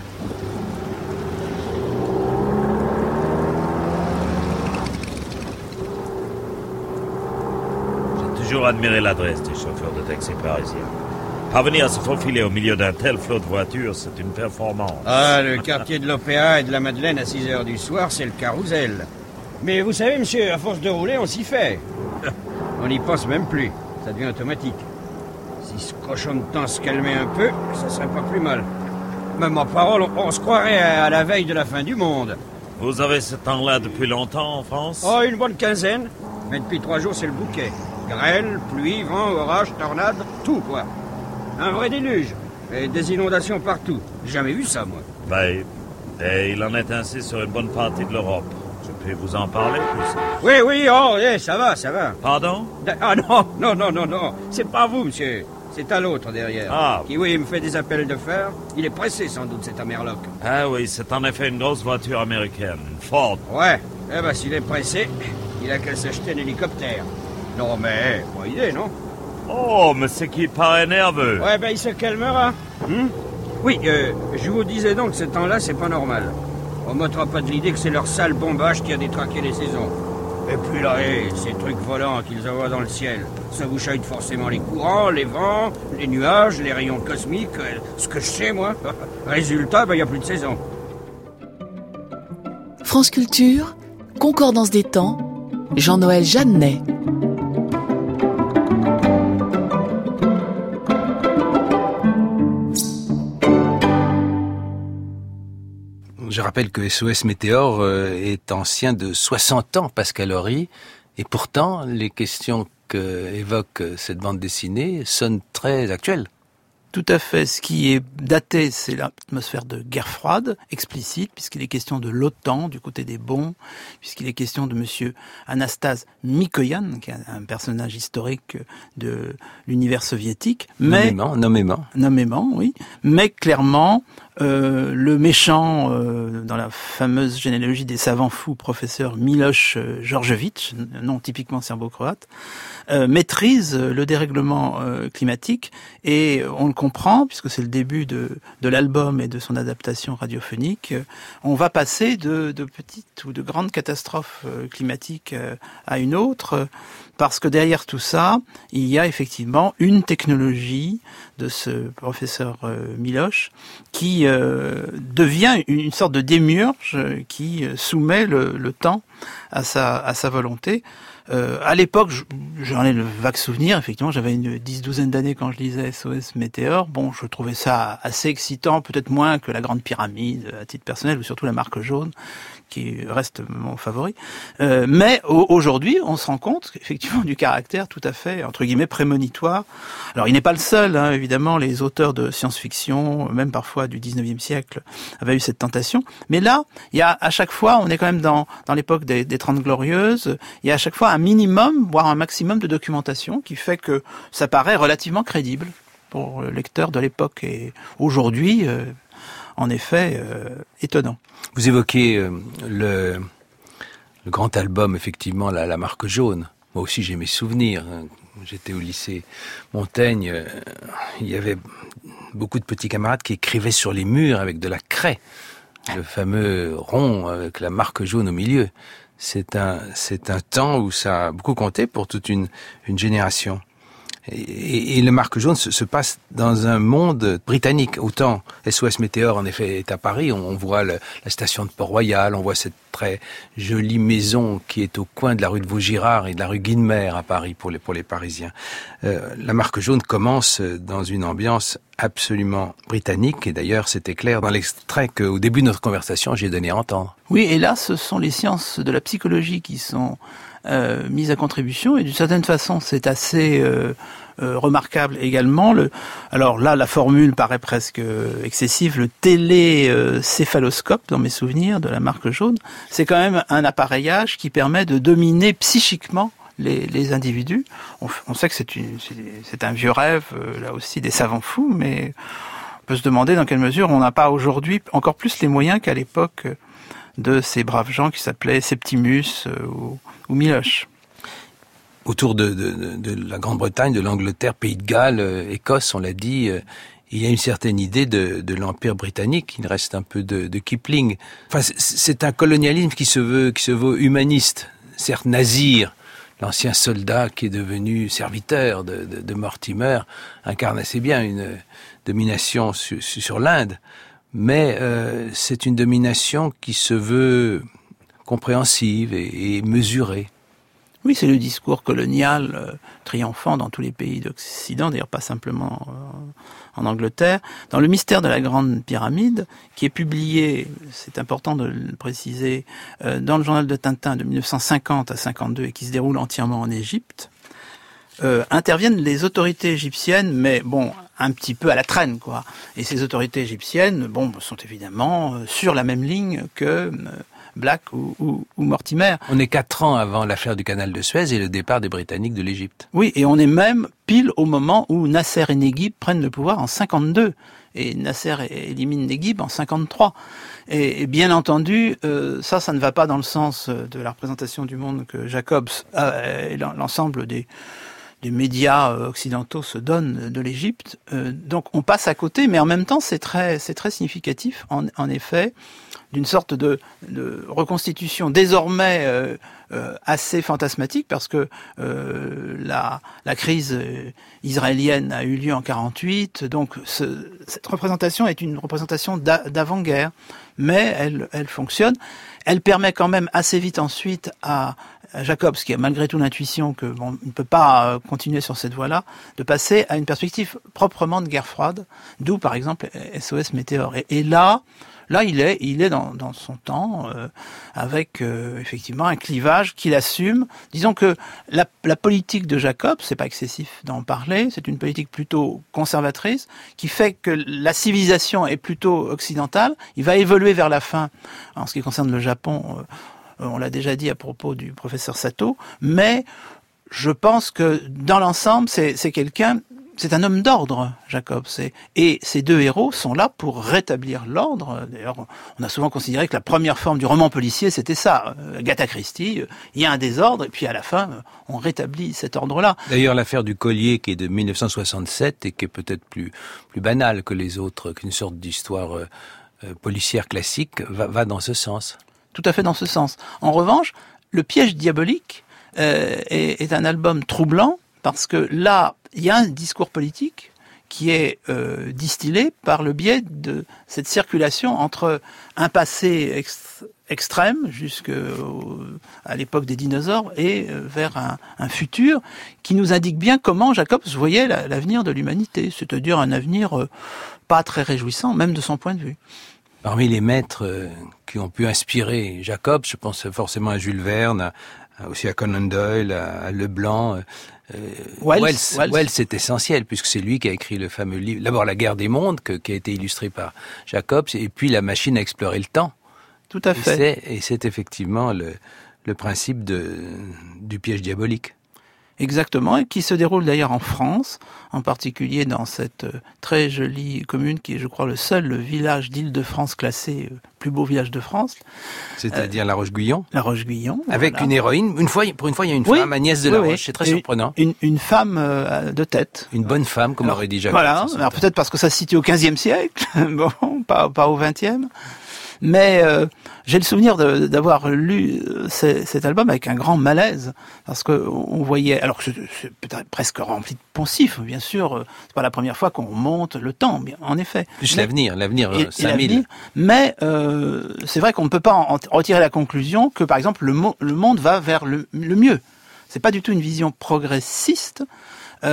J'ai toujours admiré l'adresse des chauffeurs de taxi parisiens. Parvenir à se faufiler au milieu d'un tel flot de voitures, c'est une performance. Ah, le quartier de l'Opéra et de la Madeleine à 6 heures du soir, c'est le carrousel. Mais vous savez, monsieur, à force de rouler, on s'y fait. On n'y pense même plus. Ça devient automatique. Si ce cochon de temps se calmait un peu, ça serait pas plus mal. Même en parole, on se croirait à la veille de la fin du monde. Vous avez ce temps-là depuis longtemps en France? Oh, une bonne quinzaine. Mais depuis 3 jours, c'est le bouquet. Grêle, pluie, vent, orage, tornade, tout quoi. Un vrai déluge. Et des inondations partout. J'ai jamais vu ça, moi. Ben, et il en est ainsi sur une bonne partie de l'Europe. Je peux vous en parler plus? Oui, ça va. Pardon? Ah non. C'est pas vous, monsieur. C'est à l'autre derrière. Ah. Qui, oui, il me fait des appels de fer. Il est pressé, sans doute, cet Amerloc. Ah oui, c'est en effet une grosse voiture américaine. Une Ford. Ouais. Eh ben, s'il est pressé, il a qu'à s'acheter un hélicoptère. Non, mais, bonne idée, non? Oh, mais c'est qu'il paraît nerveux. Ouais, ben, il se calmera. Oui, je vous disais donc que ce temps-là, c'est pas normal. On m'ôtera pas de l'idée que c'est leur sale bombage qui a détraqué les saisons. Et puis là, ces trucs volants qu'ils envoient dans le ciel, ça vous chahuite forcément les courants, les vents, les nuages, les rayons cosmiques, ce que je sais, moi. Résultat, il n'y a plus de saison. France Culture, Concordance des temps, Jean-Noël Jeannet. Je rappelle que SOS Météore est ancien de 60 ans, Pascal Horry, et pourtant les questions qu'évoque cette bande dessinée sonnent très actuelles. Tout à fait. Ce qui est daté, c'est l'atmosphère de guerre froide, explicite, puisqu'il est question de l'OTAN, du côté des bons, puisqu'il est question de monsieur Anastase Mikoyan, qui est un personnage historique de l'univers soviétique. Mais nommément, oui. Mais clairement, le méchant, dans la fameuse généalogie des savants fous, professeur Miloš Djordjević, nom typiquement serbo-croate, maîtrise le dérèglement climatique, et on le comprend, puisque c'est le début de l'album et de son adaptation radiophonique. On va passer de petites ou de grandes catastrophes climatiques à une autre, parce que derrière tout ça, il y a effectivement une technologie de ce professeur Miloš qui devient une sorte de démiurge qui soumet le temps à sa volonté. À l'époque, j'en ai le vague souvenir, effectivement, j'avais une 10-12 d'années quand je lisais SOS Météore. Bon, je trouvais ça assez excitant, peut-être moins que la Grande Pyramide, à titre personnel, ou surtout la Marque Jaune, qui reste mon favori. Mais aujourd'hui, on se rend compte, effectivement, du caractère tout à fait, entre guillemets, prémonitoire. Alors, il n'est pas le seul, hein, évidemment, les auteurs de science-fiction, même parfois du 19e siècle, avaient eu cette tentation. Mais là, il y a à chaque fois, on est quand même dans l'époque des 30 Glorieuses, il y a à chaque fois un minimum, voire un maximum de documentation qui fait que ça paraît relativement crédible pour le lecteur de l'époque. Et aujourd'hui, en effet, étonnant. Vous évoquez le grand album, effectivement, la Marque Jaune. Moi aussi, j'ai mes souvenirs. J'étais au lycée Montaigne. Il y avait beaucoup de petits camarades qui écrivaient sur les murs avec de la craie. Le fameux rond avec la Marque Jaune au milieu. C'est un temps où ça a beaucoup compté pour toute une génération. Et le Marque Jaune se passe dans un monde britannique. Autant SOS Météore, en effet, est à Paris. On voit la station de Port-Royal, on voit cette très jolie maison qui est au coin de la rue de Vaugirard et de la rue Guynemer à Paris pour les Parisiens. La Marque Jaune commence dans une ambiance absolument britannique. Et d'ailleurs, c'était clair dans l'extrait qu'au début de notre conversation, j'ai donné à entendre. Oui, et là, ce sont les sciences de la psychologie qui sont mises à contribution. Et d'une certaine façon, c'est assez remarquable également. Alors là, la formule paraît presque excessive. Le télécéphaloscope, dans mes souvenirs, de la Marque Jaune, c'est quand même un appareillage qui permet de dominer psychiquement les individus. On sait que c'est un vieux rêve, là aussi, des savants fous, mais on peut se demander dans quelle mesure on n'a pas aujourd'hui encore plus les moyens qu'à l'époque de ces braves gens qui s'appelaient Septimus ou Miloš. Autour de la Grande-Bretagne, de l'Angleterre, Pays de Galles, Écosse, on l'a dit, il y a une certaine idée de l'Empire britannique. Il reste un peu de Kipling. Enfin, c'est un colonialisme qui se veut humaniste. Certes, Nasir, l'ancien soldat qui est devenu serviteur de Mortimer, incarne assez bien une domination sur l'Inde. Mais c'est une domination qui se veut compréhensive et mesurée. Oui, c'est le discours colonial triomphant dans tous les pays d'Occident, d'ailleurs pas simplement en Angleterre. Dans Le mystère de la Grande Pyramide, qui est publié, c'est important de le préciser, dans le journal de Tintin de 1950 à 52 et qui se déroule entièrement en Égypte, interviennent les autorités égyptiennes, mais bon, un petit peu à la traîne, quoi. Et ces autorités égyptiennes, bon, sont évidemment sur la même ligne que Black ou Mortimer. On est 4 ans avant l'affaire du canal de Suez et le départ des Britanniques de l'Égypte. Oui, et on est même pile au moment où Nasser et Neguib prennent le pouvoir en 52. Et Nasser élimine Neguib en 53. Et bien entendu, ça ne va pas dans le sens de la représentation du monde que Jacobs et l'ensemble des médias occidentaux se donnent de l'Égypte. Donc on passe à côté, mais en même temps c'est très significatif, en effet, d'une sorte de reconstitution désormais assez fantasmatique, parce que la crise israélienne a eu lieu en 48, donc cette représentation est une représentation d'avant-guerre, mais elle fonctionne. Elle permet quand même assez vite ensuite à Jacobs, qui a malgré tout l'intuition que bon, il ne peut pas continuer sur cette voie-là, de passer à une perspective proprement de guerre froide, d'où par exemple SOS Météore. Et là il est dans son temps, avec effectivement un clivage qu'il assume. Disons que la politique de Jacobs, c'est pas excessif d'en parler, c'est une politique plutôt conservatrice, qui fait que la civilisation est plutôt occidentale. Il va évoluer vers la fin, en ce qui concerne le Japon, on l'a déjà dit à propos du professeur Sato, mais je pense que dans l'ensemble, c'est un homme d'ordre, Jacobs. Et ces deux héros sont là pour rétablir l'ordre. D'ailleurs, on a souvent considéré que la première forme du roman policier, c'était ça. Agatha Christie, il y a un désordre, et puis à la fin, on rétablit cet ordre-là. D'ailleurs, l'affaire du collier, qui est de 1967, et qui est peut-être plus banale que les autres, qu'une sorte d'histoire policière classique, va dans ce sens. Tout à fait dans ce sens. En revanche, Le piège diabolique est un album troublant, parce que là, il y a un discours politique qui est distillé par le biais de cette circulation entre un passé extrême jusqu'à l'époque des dinosaures et vers un futur qui nous indique bien comment Jacobs voyait l'avenir de l'humanité, c'est-à-dire un avenir pas très réjouissant, même de son point de vue. Parmi les maîtres qui ont pu inspirer Jacobs, je pense forcément à Jules Verne, aussi à Conan Doyle, à Leblanc. Wells est essentiel, puisque c'est lui qui a écrit le fameux livre, d'abord La guerre des mondes, qui a été illustré par Jacobs, et puis La machine à explorer le temps. Tout à fait. Et c'est effectivement le principe du piège diabolique. Exactement, et qui se déroule d'ailleurs en France, en particulier dans cette très jolie commune qui est, je crois, le seul village d'Île-de-France classé plus beau village de France. C'est-à-dire La Roche-Guyon. La Roche-Guyon. Avec une héroïne. Pour une fois, il y a une femme, Agnès de la Roche. C'est très surprenant. Une femme de tête. Une bonne femme, comme aurait dit Jacques. Voilà. Alors peut-être parce que ça se situe au XVe siècle. Bon, pas au XXe. Mais j'ai le souvenir d'avoir lu cet album avec un grand malaise, parce que on voyait, alors que c'est peut-être presque rempli de poncifs, bien sûr, c'est pas la première fois qu'on remonte le temps, bien, en effet. Plus l'avenir 5000. Mais c'est vrai qu'on ne peut pas en retirer la conclusion que, par exemple, le monde va vers le mieux. C'est pas du tout une vision progressiste. Et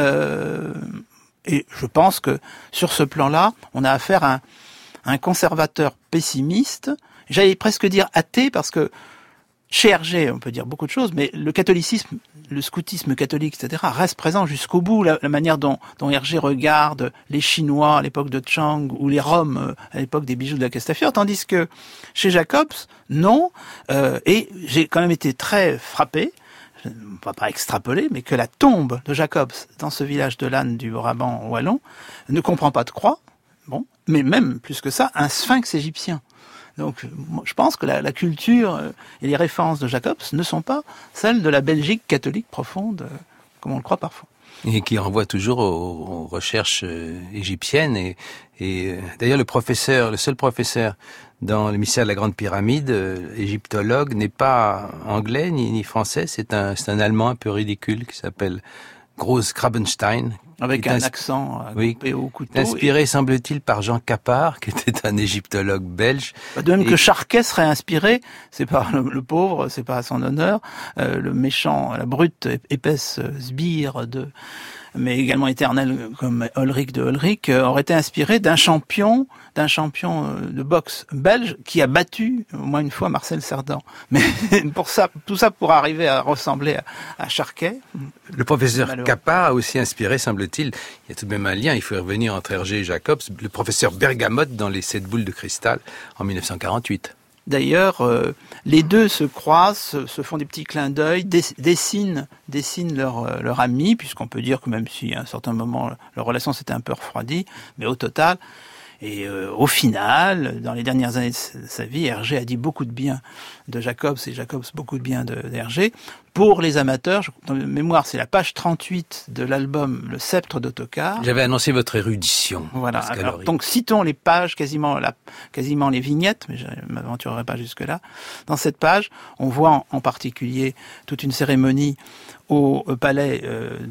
je pense que sur ce plan-là, on a affaire à un conservateur pessimiste, j'allais presque dire athée, parce que chez Hergé, on peut dire beaucoup de choses, mais le catholicisme, le scoutisme catholique, etc., reste présent jusqu'au bout. La manière dont Hergé regarde les Chinois à l'époque de Chang ou les Roms à l'époque des bijoux de la Castafiore, tandis que chez Jacobs, non. Et j'ai quand même été très frappé, on ne va pas extrapoler, mais que la tombe de Jacobs dans ce village de Lannes du Brabant wallon ne comprend pas de croix. Bon, mais même plus que ça, un sphinx égyptien. Donc, je pense que la culture et les références de Jacobs ne sont pas celles de la Belgique catholique profonde, comme on le croit parfois. Et qui renvoie toujours aux recherches égyptiennes. Et d'ailleurs, le seul professeur dans le mystère de la Grande Pyramide, égyptologue, n'est pas anglais ni français. C'est un Allemand un peu ridicule qui s'appelle Grosse Grabenstein. Avec un accent coupé au couteau. Inspiré, semble-t-il, par Jean Capart, qui était un égyptologue belge. De même que Charquet serait inspiré, c'est pas le pauvre, c'est pas à son honneur, le méchant, la brute épaisse sbire mais également éternel comme Ulrich de Ulrich, aurait été inspiré d'un champion de boxe belge qui a battu au moins une fois Marcel Cerdan. Mais tout ça pour arriver à ressembler à Charquet. Le professeur Capart a aussi inspiré, semble-t-il, il y a tout de même un lien, il faut y revenir entre Hergé et Jacobs, le professeur Bergamote dans les 7 boules de cristal en 1948. D'ailleurs, les deux se croisent, se font des petits clins d'œil, dessinent leur ami, puisqu'on peut dire que même si à un certain moment leur relation s'était un peu refroidie, mais au total, et au final, dans les dernières années de sa vie, Hergé a dit beaucoup de bien de Jacobs et Jacobs beaucoup de bien d'Hergé. Pour les amateurs, dans ma mémoire, c'est la page 38 de l'album Le Sceptre d'Ottokar. J'avais annoncé votre érudition. Voilà. Alors, donc, citons les pages, quasiment les vignettes, mais je ne m'aventurerai pas jusque-là. Dans cette page, on voit en particulier toute une cérémonie au palais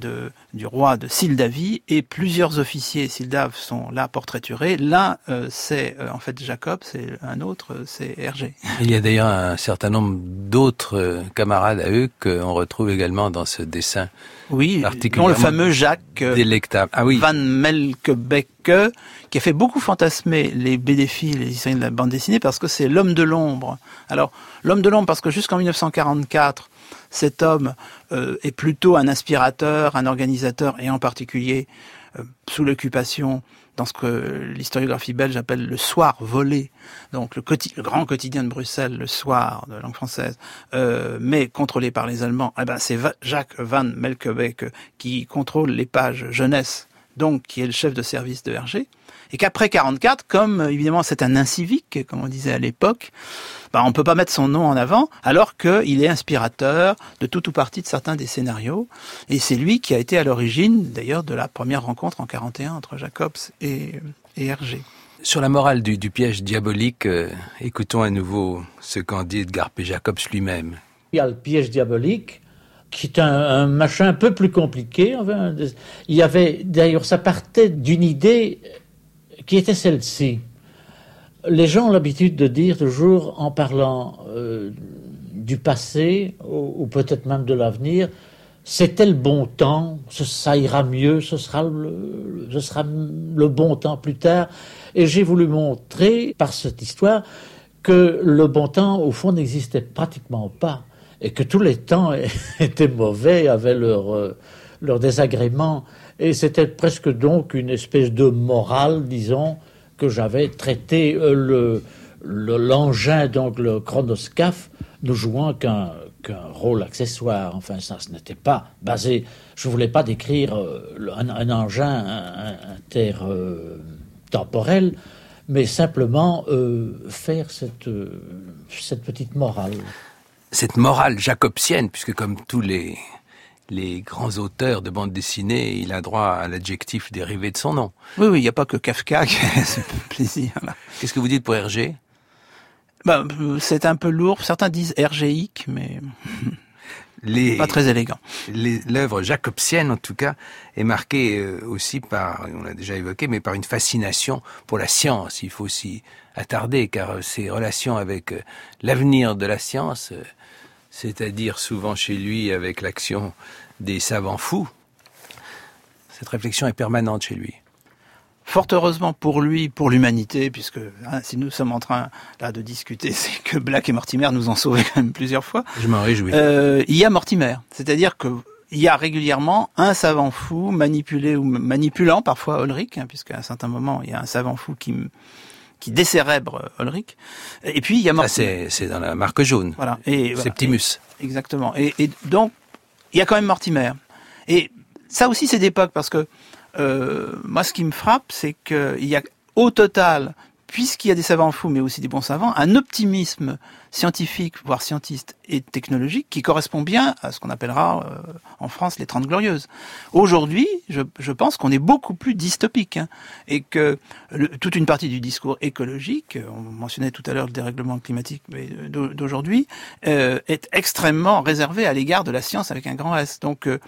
du roi de Sildavie, et plusieurs officiers Sildaves sont là portraiturés. L'un, c'est en fait Jacob, c'est un autre, c'est Hergé. Il y a d'ailleurs un certain nombre d'autres camarades à eux qu'on retrouve également dans ce dessin. Oui, dont le fameux Jacques délectable. Ah oui. Van Melkebeke, qui a fait beaucoup fantasmer les BD-philes, les historiens de la bande dessinée, parce que c'est l'homme de l'ombre. Alors, l'homme de l'ombre, parce que jusqu'en 1944, cet homme est plutôt un inspirateur, un organisateur, et en particulier sous l'occupation, dans ce que l'historiographie belge appelle le Soir volé, donc le grand quotidien de Bruxelles, le Soir de langue française, mais contrôlé par les Allemands. Eh ben, c'est Jacques Van Melkebeke qui contrôle les pages jeunesse, donc qui est le chef de service de Hergé, et qu'après 44, comme évidemment c'est un incivique, comme on disait à l'époque, on peut pas mettre son nom en avant, alors qu'il est inspirateur de tout ou partie de certains des scénarios, et c'est lui qui a été à l'origine, d'ailleurs, de la première rencontre en 41 entre Jacobs et Hergé. Sur la morale du piège diabolique, écoutons à nouveau ce qu'en dit Edgar P. Jacobs lui-même. Il y a le piège diabolique, qui est un machin un peu plus compliqué. Enfin, il y avait, d'ailleurs, ça partait d'une idée qui était celle-ci. Les gens ont l'habitude de dire toujours, en parlant du passé, ou peut-être même de l'avenir, c'était le bon temps, ça ira mieux, ce sera le bon temps plus tard. Et j'ai voulu montrer, par cette histoire, que le bon temps, au fond, n'existait pratiquement pas, et que tous les temps étaient mauvais, avaient leur désagrément. Et c'était presque donc une espèce de morale, disons, que j'avais traité l'engin, donc le chronoscaphe, ne jouant qu'un rôle accessoire. Enfin, ça, ce n'était pas basé... Je ne voulais pas décrire un engin intertemporel, mais simplement faire cette petite morale. Cette morale jacobsienne, puisque comme tous les grands auteurs de bande dessinée, il a droit à l'adjectif dérivé de son nom. Oui, il n'y a pas que Kafka qui a ce plaisir-là. Qu'est-ce que vous dites pour Hergé ? C'est un peu lourd. Certains disent hergéique, mais pas très élégant. L'œuvre jacobsienne, en tout cas, est marquée aussi par, on l'a déjà évoqué, mais par une fascination pour la science. Il faut s'y attarder, car ses relations avec l'avenir de la science... c'est-à-dire souvent chez lui avec l'action des savants fous. Cette réflexion est permanente chez lui. Fort heureusement pour lui, pour l'humanité, puisque si nous sommes en train là de discuter, c'est que Black et Mortimer nous ont sauvés quand même plusieurs fois. Je m'en réjouis. Il y a Mortimer, c'est-à-dire que il y a régulièrement un savant fou manipulé ou manipulant parfois Ulrich, puisqu'à un certain moment il y a un savant fou qui décérèbre Ulrich. Et puis il y a Mortimer. C'est dans la marque jaune. Voilà. Septimus. Exactement. Et donc il y a quand même Mortimer. Et ça aussi c'est d'époque, parce que moi ce qui me frappe, c'est qu'il y a au total, puisqu'il y a des savants fous mais aussi des bons savants, un optimisme scientifique, voire scientiste et technologique qui correspond bien à ce qu'on appellera en France les 30 Glorieuses. Aujourd'hui, je pense qu'on est beaucoup plus dystopique, et que toute une partie du discours écologique, on mentionnait tout à l'heure le dérèglement climatique d'aujourd'hui, est extrêmement réservé à l'égard de la science avec un grand S. Donc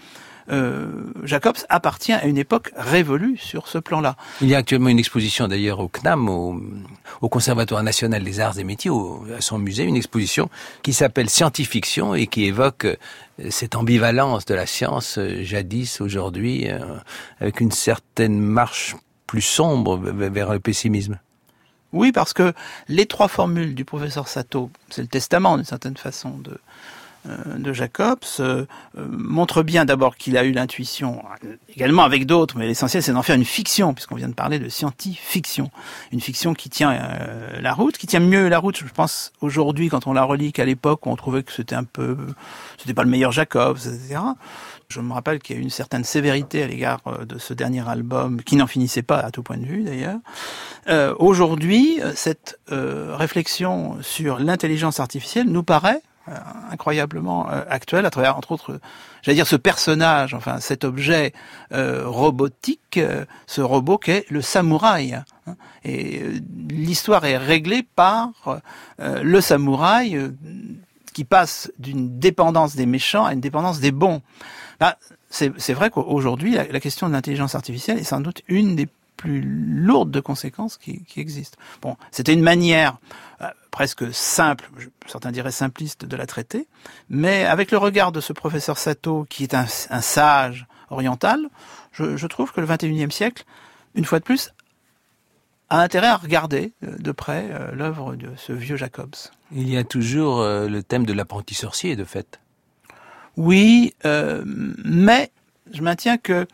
Jacobs appartient à une époque révolue sur ce plan-là. Il y a actuellement une exposition d'ailleurs au CNAM, au Conservatoire national des arts et métiers, à son musée, une exposition qui s'appelle Scientifiction et qui évoque cette ambivalence de la science jadis, aujourd'hui, avec une certaine marche plus sombre vers le pessimisme. Oui, parce que les 3 formules du professeur Sato, c'est le testament d'une certaine façon de Jacobs, montre bien d'abord qu'il a eu l'intuition, également avec d'autres, mais l'essentiel c'est d'en faire une fiction, puisqu'on vient de parler de scientifiction. Une fiction qui tient la route, qui tient mieux la route, je pense, aujourd'hui, quand on la relit, qu'à l'époque où on trouvait que c'était pas le meilleur Jacobs, etc. Je me rappelle qu'il y a eu une certaine sévérité à l'égard de ce dernier album, qui n'en finissait pas à tout point de vue d'ailleurs. Aujourd'hui, cette réflexion sur l'intelligence artificielle nous paraît incroyablement actuelle, à travers, entre autres, j'allais dire ce personnage, enfin cet objet robotique, ce robot qu'est le samouraï. Et l'histoire est réglée par le samouraï qui passe d'une dépendance des méchants à une dépendance des bons. C'est vrai qu'aujourd'hui, la question de l'intelligence artificielle est sans doute une des plus lourdes de conséquences qui existent. Bon, c'était une manière presque simple, certains diraient simpliste, de la traiter, mais avec le regard de ce professeur Sato, qui est un sage oriental, je trouve que le XXIe siècle, une fois de plus, a intérêt à regarder de près l'œuvre de ce vieux Jacobs. Il y a toujours le thème de l'apprenti sorcier, de fait. Oui, mais je maintiens que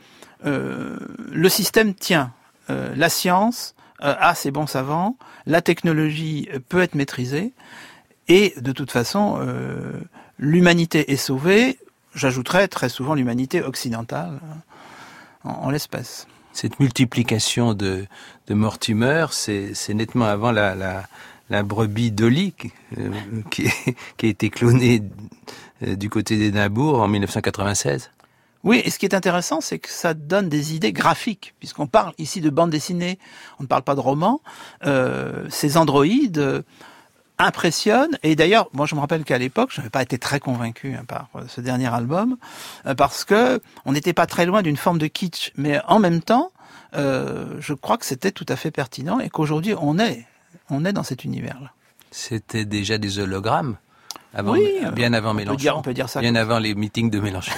le système tient. La science a ses bons savants, la technologie peut être maîtrisée, et de toute façon, l'humanité est sauvée. J'ajouterais très souvent l'humanité occidentale en l'espèce. Cette multiplication de Mortimer, c'est nettement avant la brebis Dolly qui a été clonée du côté d'Édimbourg en 1996. Oui, et ce qui est intéressant, c'est que ça donne des idées graphiques, puisqu'on parle ici de bande dessinée, on ne parle pas de roman. Ces androïdes impressionnent, et d'ailleurs, moi je me rappelle qu'à l'époque, je n'avais pas été très convaincu par ce dernier album, parce que on n'était pas très loin d'une forme de kitsch, mais en même temps, je crois que c'était tout à fait pertinent, et qu'aujourd'hui on est dans cet univers-là. C'était déjà des hologrammes bien avant Mélenchon. On peut dire ça. Bien avant les meetings de Mélenchon.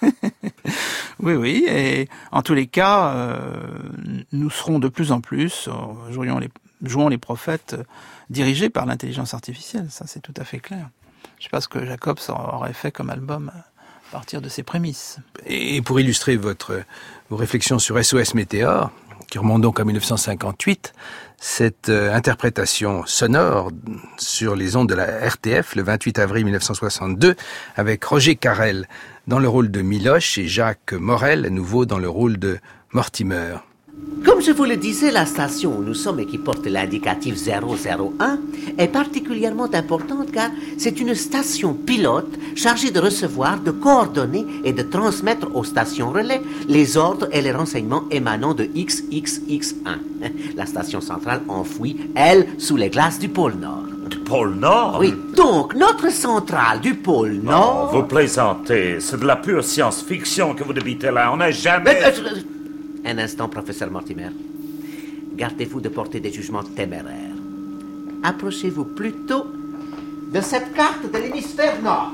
Oui, et en tous les cas, nous serons de plus en plus, jouons les prophètes dirigés par l'intelligence artificielle, ça c'est tout à fait clair. Je ne sais pas ce que Jacobs aurait fait comme album à partir de ses prémices. Et pour illustrer vos réflexions sur SOS Météore, qui remonte donc à 1958, cette interprétation sonore sur les ondes de la RTF le 28 avril 1962 avec Roger Carrel dans le rôle de Miloche et Jacques Morel à nouveau dans le rôle de Mortimer. Comme je vous le disais, la station où nous sommes et qui porte l'indicatif 001 est particulièrement importante car c'est une station pilote chargée de recevoir, de coordonner et de transmettre aux stations relais les ordres et les renseignements émanant de XXX1. La station centrale enfouie, elle, sous les glaces du pôle Nord. Du pôle Nord? Oui, donc notre centrale du pôle Nord... Non, vous plaisantez, c'est de la pure science-fiction que vous débitez là, on n'a jamais... Un instant, professeur Mortimer. Gardez-vous de porter des jugements téméraires. Approchez-vous plutôt de cette carte de l'hémisphère nord.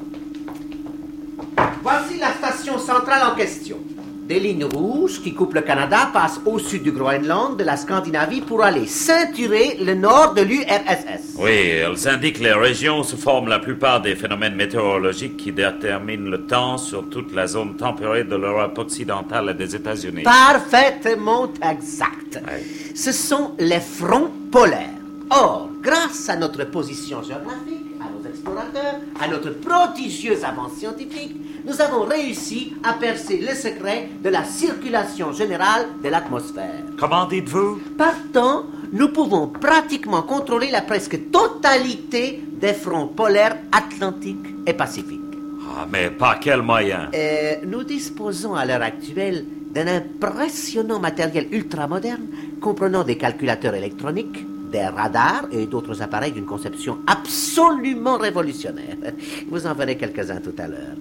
Voici la station centrale en question. Des lignes rouges qui coupent le Canada passent au sud du Groenland, de la Scandinavie, pour aller ceinturer le nord de l'URSS. Oui, elles indiquent les régions où se forment la plupart des phénomènes météorologiques qui déterminent le temps sur toute la zone tempérée de l'Europe occidentale et des États-Unis. Parfaitement exact. Oui. Ce sont les fronts polaires. Or, grâce à notre position géographique, à nos explorateurs, à notre prodigieuse avance scientifique, nous avons réussi à percer le secret de la circulation générale de l'atmosphère. Comment dites-vous? Partant, nous pouvons pratiquement contrôler la presque totalité des fronts polaires atlantiques et pacifiques. Ah, mais par quels moyens? Nous disposons à l'heure actuelle d'un impressionnant matériel ultramoderne comprenant des calculateurs électroniques, des radars et d'autres appareils d'une conception absolument révolutionnaire. Vous en verrez quelques-uns tout à l'heure.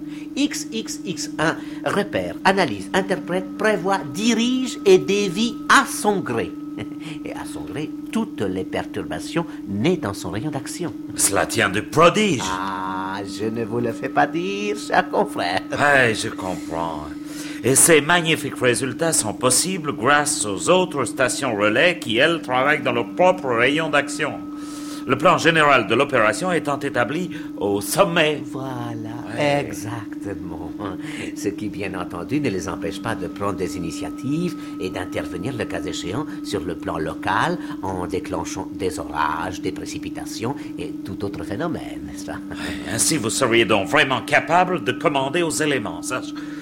XXX1 repère, analyse, interprète, prévoit, dirige et dévie à son gré. Et à son gré, toutes les perturbations nées dans son rayon d'action. Cela tient de prodige. Ah, je ne vous le fais pas dire, cher confrère. Oui, je comprends. Et ces magnifiques résultats sont possibles grâce aux autres stations relais qui, elles, travaillent dans leur propre rayon d'action. Le plan général de l'opération étant établi au sommet. Voilà, exactement. Ce qui, bien entendu, ne les empêche pas de prendre des initiatives et d'intervenir, le cas échéant, sur le plan local en déclenchant des orages, des précipitations et tout autre phénomène, n'est-ce pas? Ainsi, vous seriez donc vraiment capable de commander aux éléments. Ça,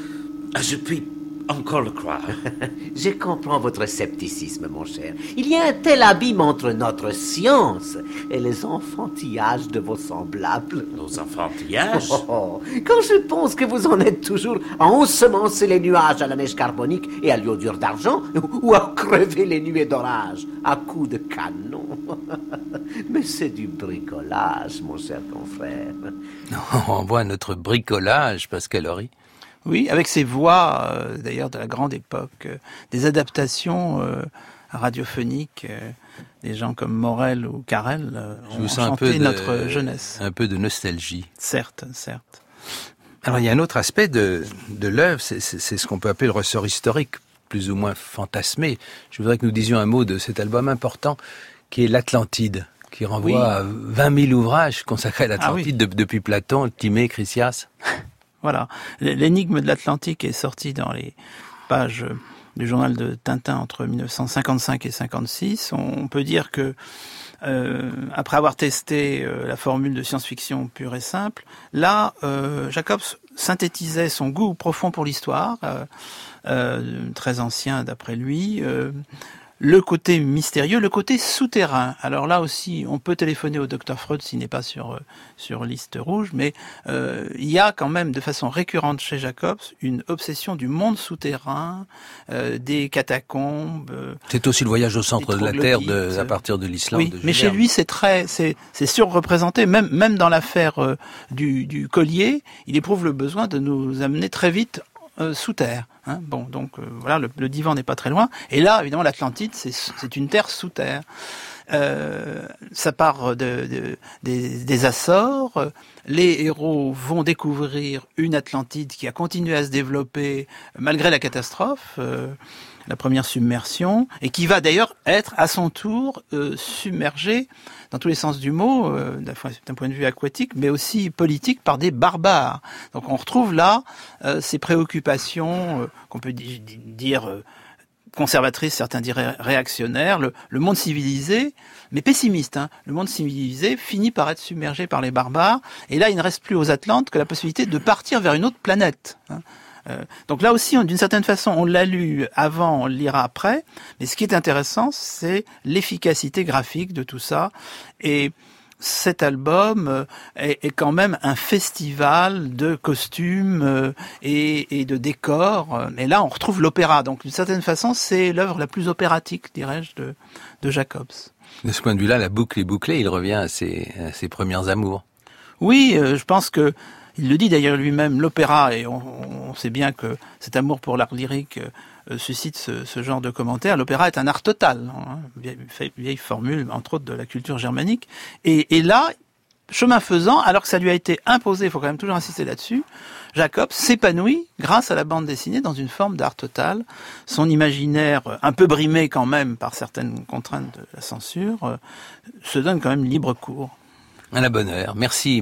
je puis encore le croire. Je comprends votre scepticisme, mon cher. Il y a un tel abîme entre notre science et les enfantillages de vos semblables. Nos enfantillages? Quand je pense que vous en êtes toujours à ensemencer les nuages à la neige carbonique et à l'iodure d'argent, ou à crever les nuées d'orage à coups de canon. Mais c'est du bricolage, mon cher confrère. On voit notre bricolage, Pascal Horry. Oui, avec ces voix, d'ailleurs, de la grande époque, des adaptations radiophoniques, des gens comme Morel ou Carrel ont chanté notre jeunesse. Un peu de nostalgie. Certes. Alors, il y a un autre aspect de l'œuvre, c'est ce qu'on peut appeler le ressort historique, plus ou moins fantasmé. Je voudrais que nous disions un mot de cet album important, qui est l'Atlantide, qui renvoie à 20 000 ouvrages consacrés à l'Atlantide, depuis Platon, Timée, Critias. Voilà. L'énigme de l'Atlantique est sortie dans les pages du journal de Tintin entre 1955 et 56. On peut dire que, après avoir testé la formule de science-fiction pure et simple, là, Jacobs synthétisait son goût profond pour l'histoire, très ancien d'après lui, le côté mystérieux, le côté souterrain. Alors là aussi, on peut téléphoner au Dr Freud s'il n'est pas sur liste rouge, mais il y a quand même de façon récurrente chez Jacobs une obsession du monde souterrain, des catacombes. C'est aussi le voyage au centre de la Terre à partir de l'Islande. Oui, mais chez lui c'est surreprésenté. Même dans l'affaire du collier, il éprouve le besoin de nous amener très vite sous terre. Bon, donc voilà, le divan n'est pas très loin. Et là, évidemment, l'Atlantide, c'est une terre sous terre. Ça part des Açores. Les héros vont découvrir une Atlantide qui a continué à se développer malgré la catastrophe, la première submersion, et qui va d'ailleurs être à son tour submergée dans tous les sens du mot, d'un point de vue aquatique, mais aussi politique, par des barbares. Donc on retrouve là ces préoccupations qu'on peut dire conservatrices, certains diraient réactionnaires, le monde civilisé, mais pessimiste. Le monde civilisé finit par être submergé par les barbares, et là il ne reste plus aux Atlantes que la possibilité de partir vers une autre planète. Donc là aussi, d'une certaine façon, on l'a lu avant, on le lira après, mais ce qui est intéressant, c'est l'efficacité graphique de tout ça, et cet album est quand même un festival de costumes et de décors, et là on retrouve l'opéra, donc d'une certaine façon, c'est l'œuvre la plus opératique, dirais-je, de Jacobs. De ce point de vue-là, la boucle est bouclée, il revient à ses premières amours. Oui, je pense que il le dit d'ailleurs lui-même, l'opéra, et on sait bien que cet amour pour l'art lyrique suscite ce genre de commentaires. L'opéra est un art total, vieille formule, entre autres de la culture germanique. Et là, chemin faisant, alors que ça lui a été imposé, il faut quand même toujours insister là-dessus, Jacobs s'épanouit grâce à la bande dessinée dans une forme d'art total. Son imaginaire, un peu brimé quand même par certaines contraintes de la censure, se donne quand même libre cours. À la bonne heure. Merci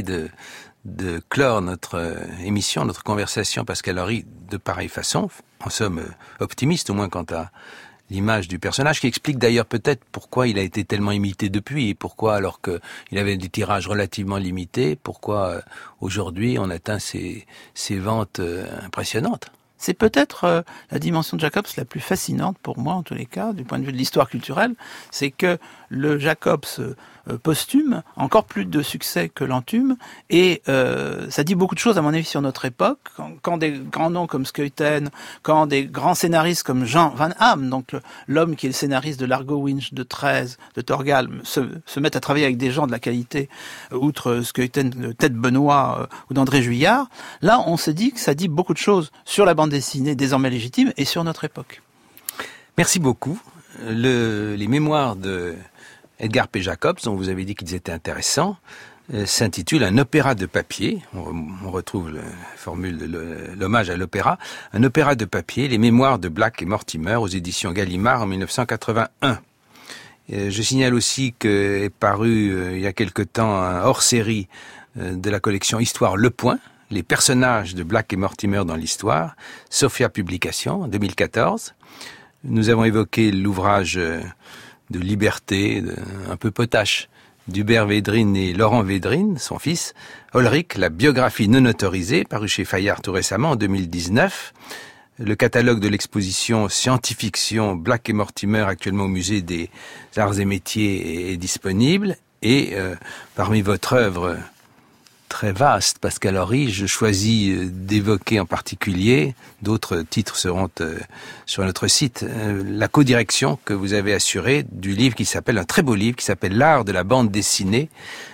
de clore notre émission, notre conversation, Pascal Horry, de pareille façon. En somme, optimiste, au moins quant à l'image du personnage, qui explique d'ailleurs peut-être pourquoi il a été tellement imité depuis, et pourquoi, alors qu'il avait des tirages relativement limités, pourquoi aujourd'hui on atteint ces ventes impressionnantes. C'est peut-être la dimension de Jacobs la plus fascinante pour moi, en tous les cas, du point de vue de l'histoire culturelle, c'est que le Jacobs posthume a encore plus de succès que l'Entume, et ça dit beaucoup de choses à mon avis sur notre époque, quand des grands noms comme Schouten, quand des grands scénaristes comme Jean Van Hamme, donc l'homme qui est le scénariste de Largo Winch, de 13, de Torgal, se mettent à travailler avec des gens de la qualité, outre Schouten, de Ted Benoît ou d'André Juillard, là on se dit que ça dit beaucoup de choses sur la bande dessinée désormais légitime et sur notre époque. Merci beaucoup. Les mémoires de Edgar P. Jacobs, dont vous avez dit qu'ils étaient intéressants, s'intitule Un opéra de papier. On retrouve la formule de l'hommage à l'opéra. Un opéra de papier, les mémoires de Black et Mortimer aux éditions Gallimard en 1981. Je signale aussi qu'est paru il y a quelque temps un hors-série de la collection Histoire Le Point, les personnages de Black et Mortimer dans l'histoire, Sophia Publications, en 2014. Nous avons évoqué l'ouvrage de liberté, un peu potache, d'Hubert Védrine et Laurent Védrine, son fils, Ulrich, la biographie non autorisée, paru chez Fayard tout récemment en 2019. Le catalogue de l'exposition Scientifiction Black et Mortimer, actuellement au musée des Arts et Métiers, est disponible. Et parmi votre œuvre très vaste, Pascal Horry, je choisis d'évoquer en particulier, d'autres titres seront sur notre site, la codirection que vous avez assurée du livre qui s'appelle, un très beau livre qui s'appelle L'art de la bande dessinée,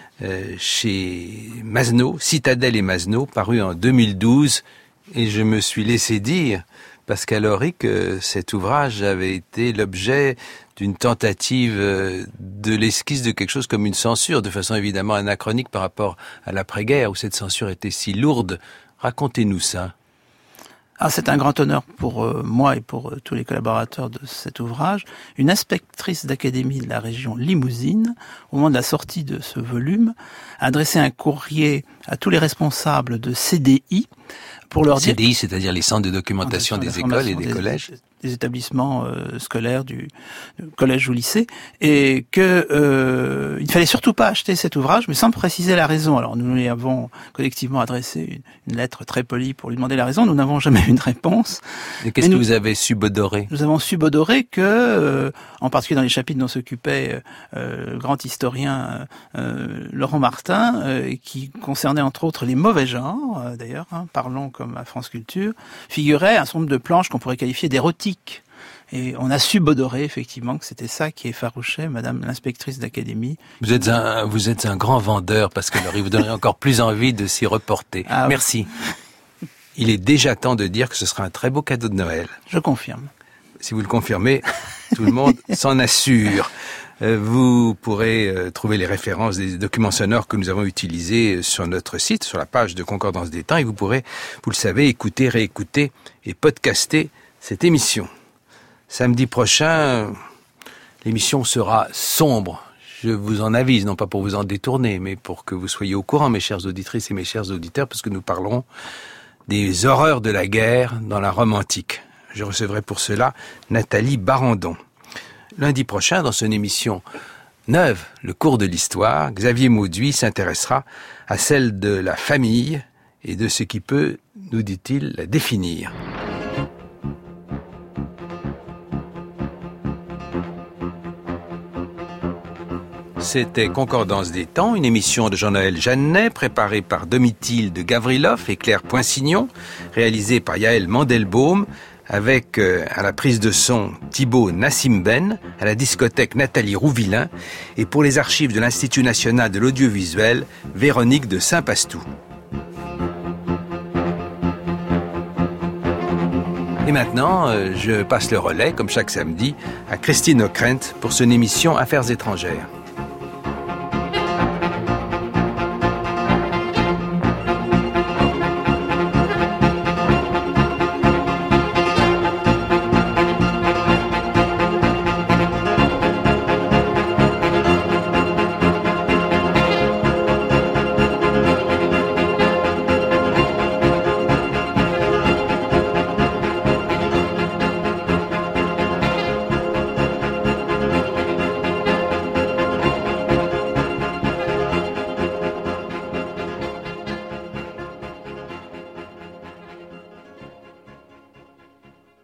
chez Masno, Citadel et Masno, paru en 2012, et je me suis laissé dire, Pascal Horry, que cet ouvrage avait été l'objet d'une tentative de l'esquisse de quelque chose comme une censure, de façon évidemment anachronique par rapport à l'après-guerre, où cette censure était si lourde. Racontez-nous ça. Ah, c'est un grand honneur pour moi et pour tous les collaborateurs de cet ouvrage. Une inspectrice d'académie de la région Limousine, au moment de la sortie de ce volume, a adressé un courrier à tous les responsables de CDI, pour leur dire... CDI, c'est-à-dire les centres de documentation des écoles et des collèges. Des établissements scolaires, du collège ou lycée, et que il ne fallait surtout pas acheter cet ouvrage, mais sans préciser la raison. Alors nous lui avons collectivement adressé une lettre très polie pour lui demander la raison. Nous n'avons jamais eu de réponse. Et qu'est-ce que vous avez subodoré ? Nous avons subodoré que, en particulier dans les chapitres dont s'occupait le grand historien Laurent Martin, qui concernait entre autres les mauvais genres, d'ailleurs, parlons comme à France Culture, figurait un certain nombre de planches qu'on pourrait qualifier d'érotiques. Et on a subodoré effectivement que c'était ça qui effarouchait Madame l'inspectrice d'académie. Vous êtes un grand vendeur, parce que il vous donnerait encore plus envie de s'y reporter. Ah, merci. Oui. Il est déjà temps de dire que ce sera un très beau cadeau de Noël. Je confirme. Si vous le confirmez, tout le monde s'en assure. Vous pourrez trouver les références des documents sonores que nous avons utilisés sur notre site, sur la page de Concordance des Temps, et vous pourrez, vous le savez, écouter, réécouter et podcaster cette émission. Samedi prochain, l'émission sera sombre. Je vous en avise, non pas pour vous en détourner, mais pour que vous soyez au courant, mes chères auditrices et mes chers auditeurs, parce que nous parlerons des horreurs de la guerre dans la Rome antique. Je recevrai pour cela Nathalie Barandon. Lundi prochain, dans son émission neuve, Le cours de l'histoire, Xavier Mauduit s'intéressera à celle de la famille et de ce qui peut, nous dit-il, la définir. C'était Concordance des Temps, une émission de Jean-Noël Jeannet, préparée par Domitilde Gavrilov et Claire Poinsignon, réalisée par Yaël Mandelbaum, avec à la prise de son Thibaut Nassimben, à la discothèque Nathalie Rouvillain, et pour les archives de l'Institut national de l'audiovisuel, Véronique de Saint-Pastou. Et maintenant, je passe le relais, comme chaque samedi, à Christine Ockrent pour son émission Affaires étrangères.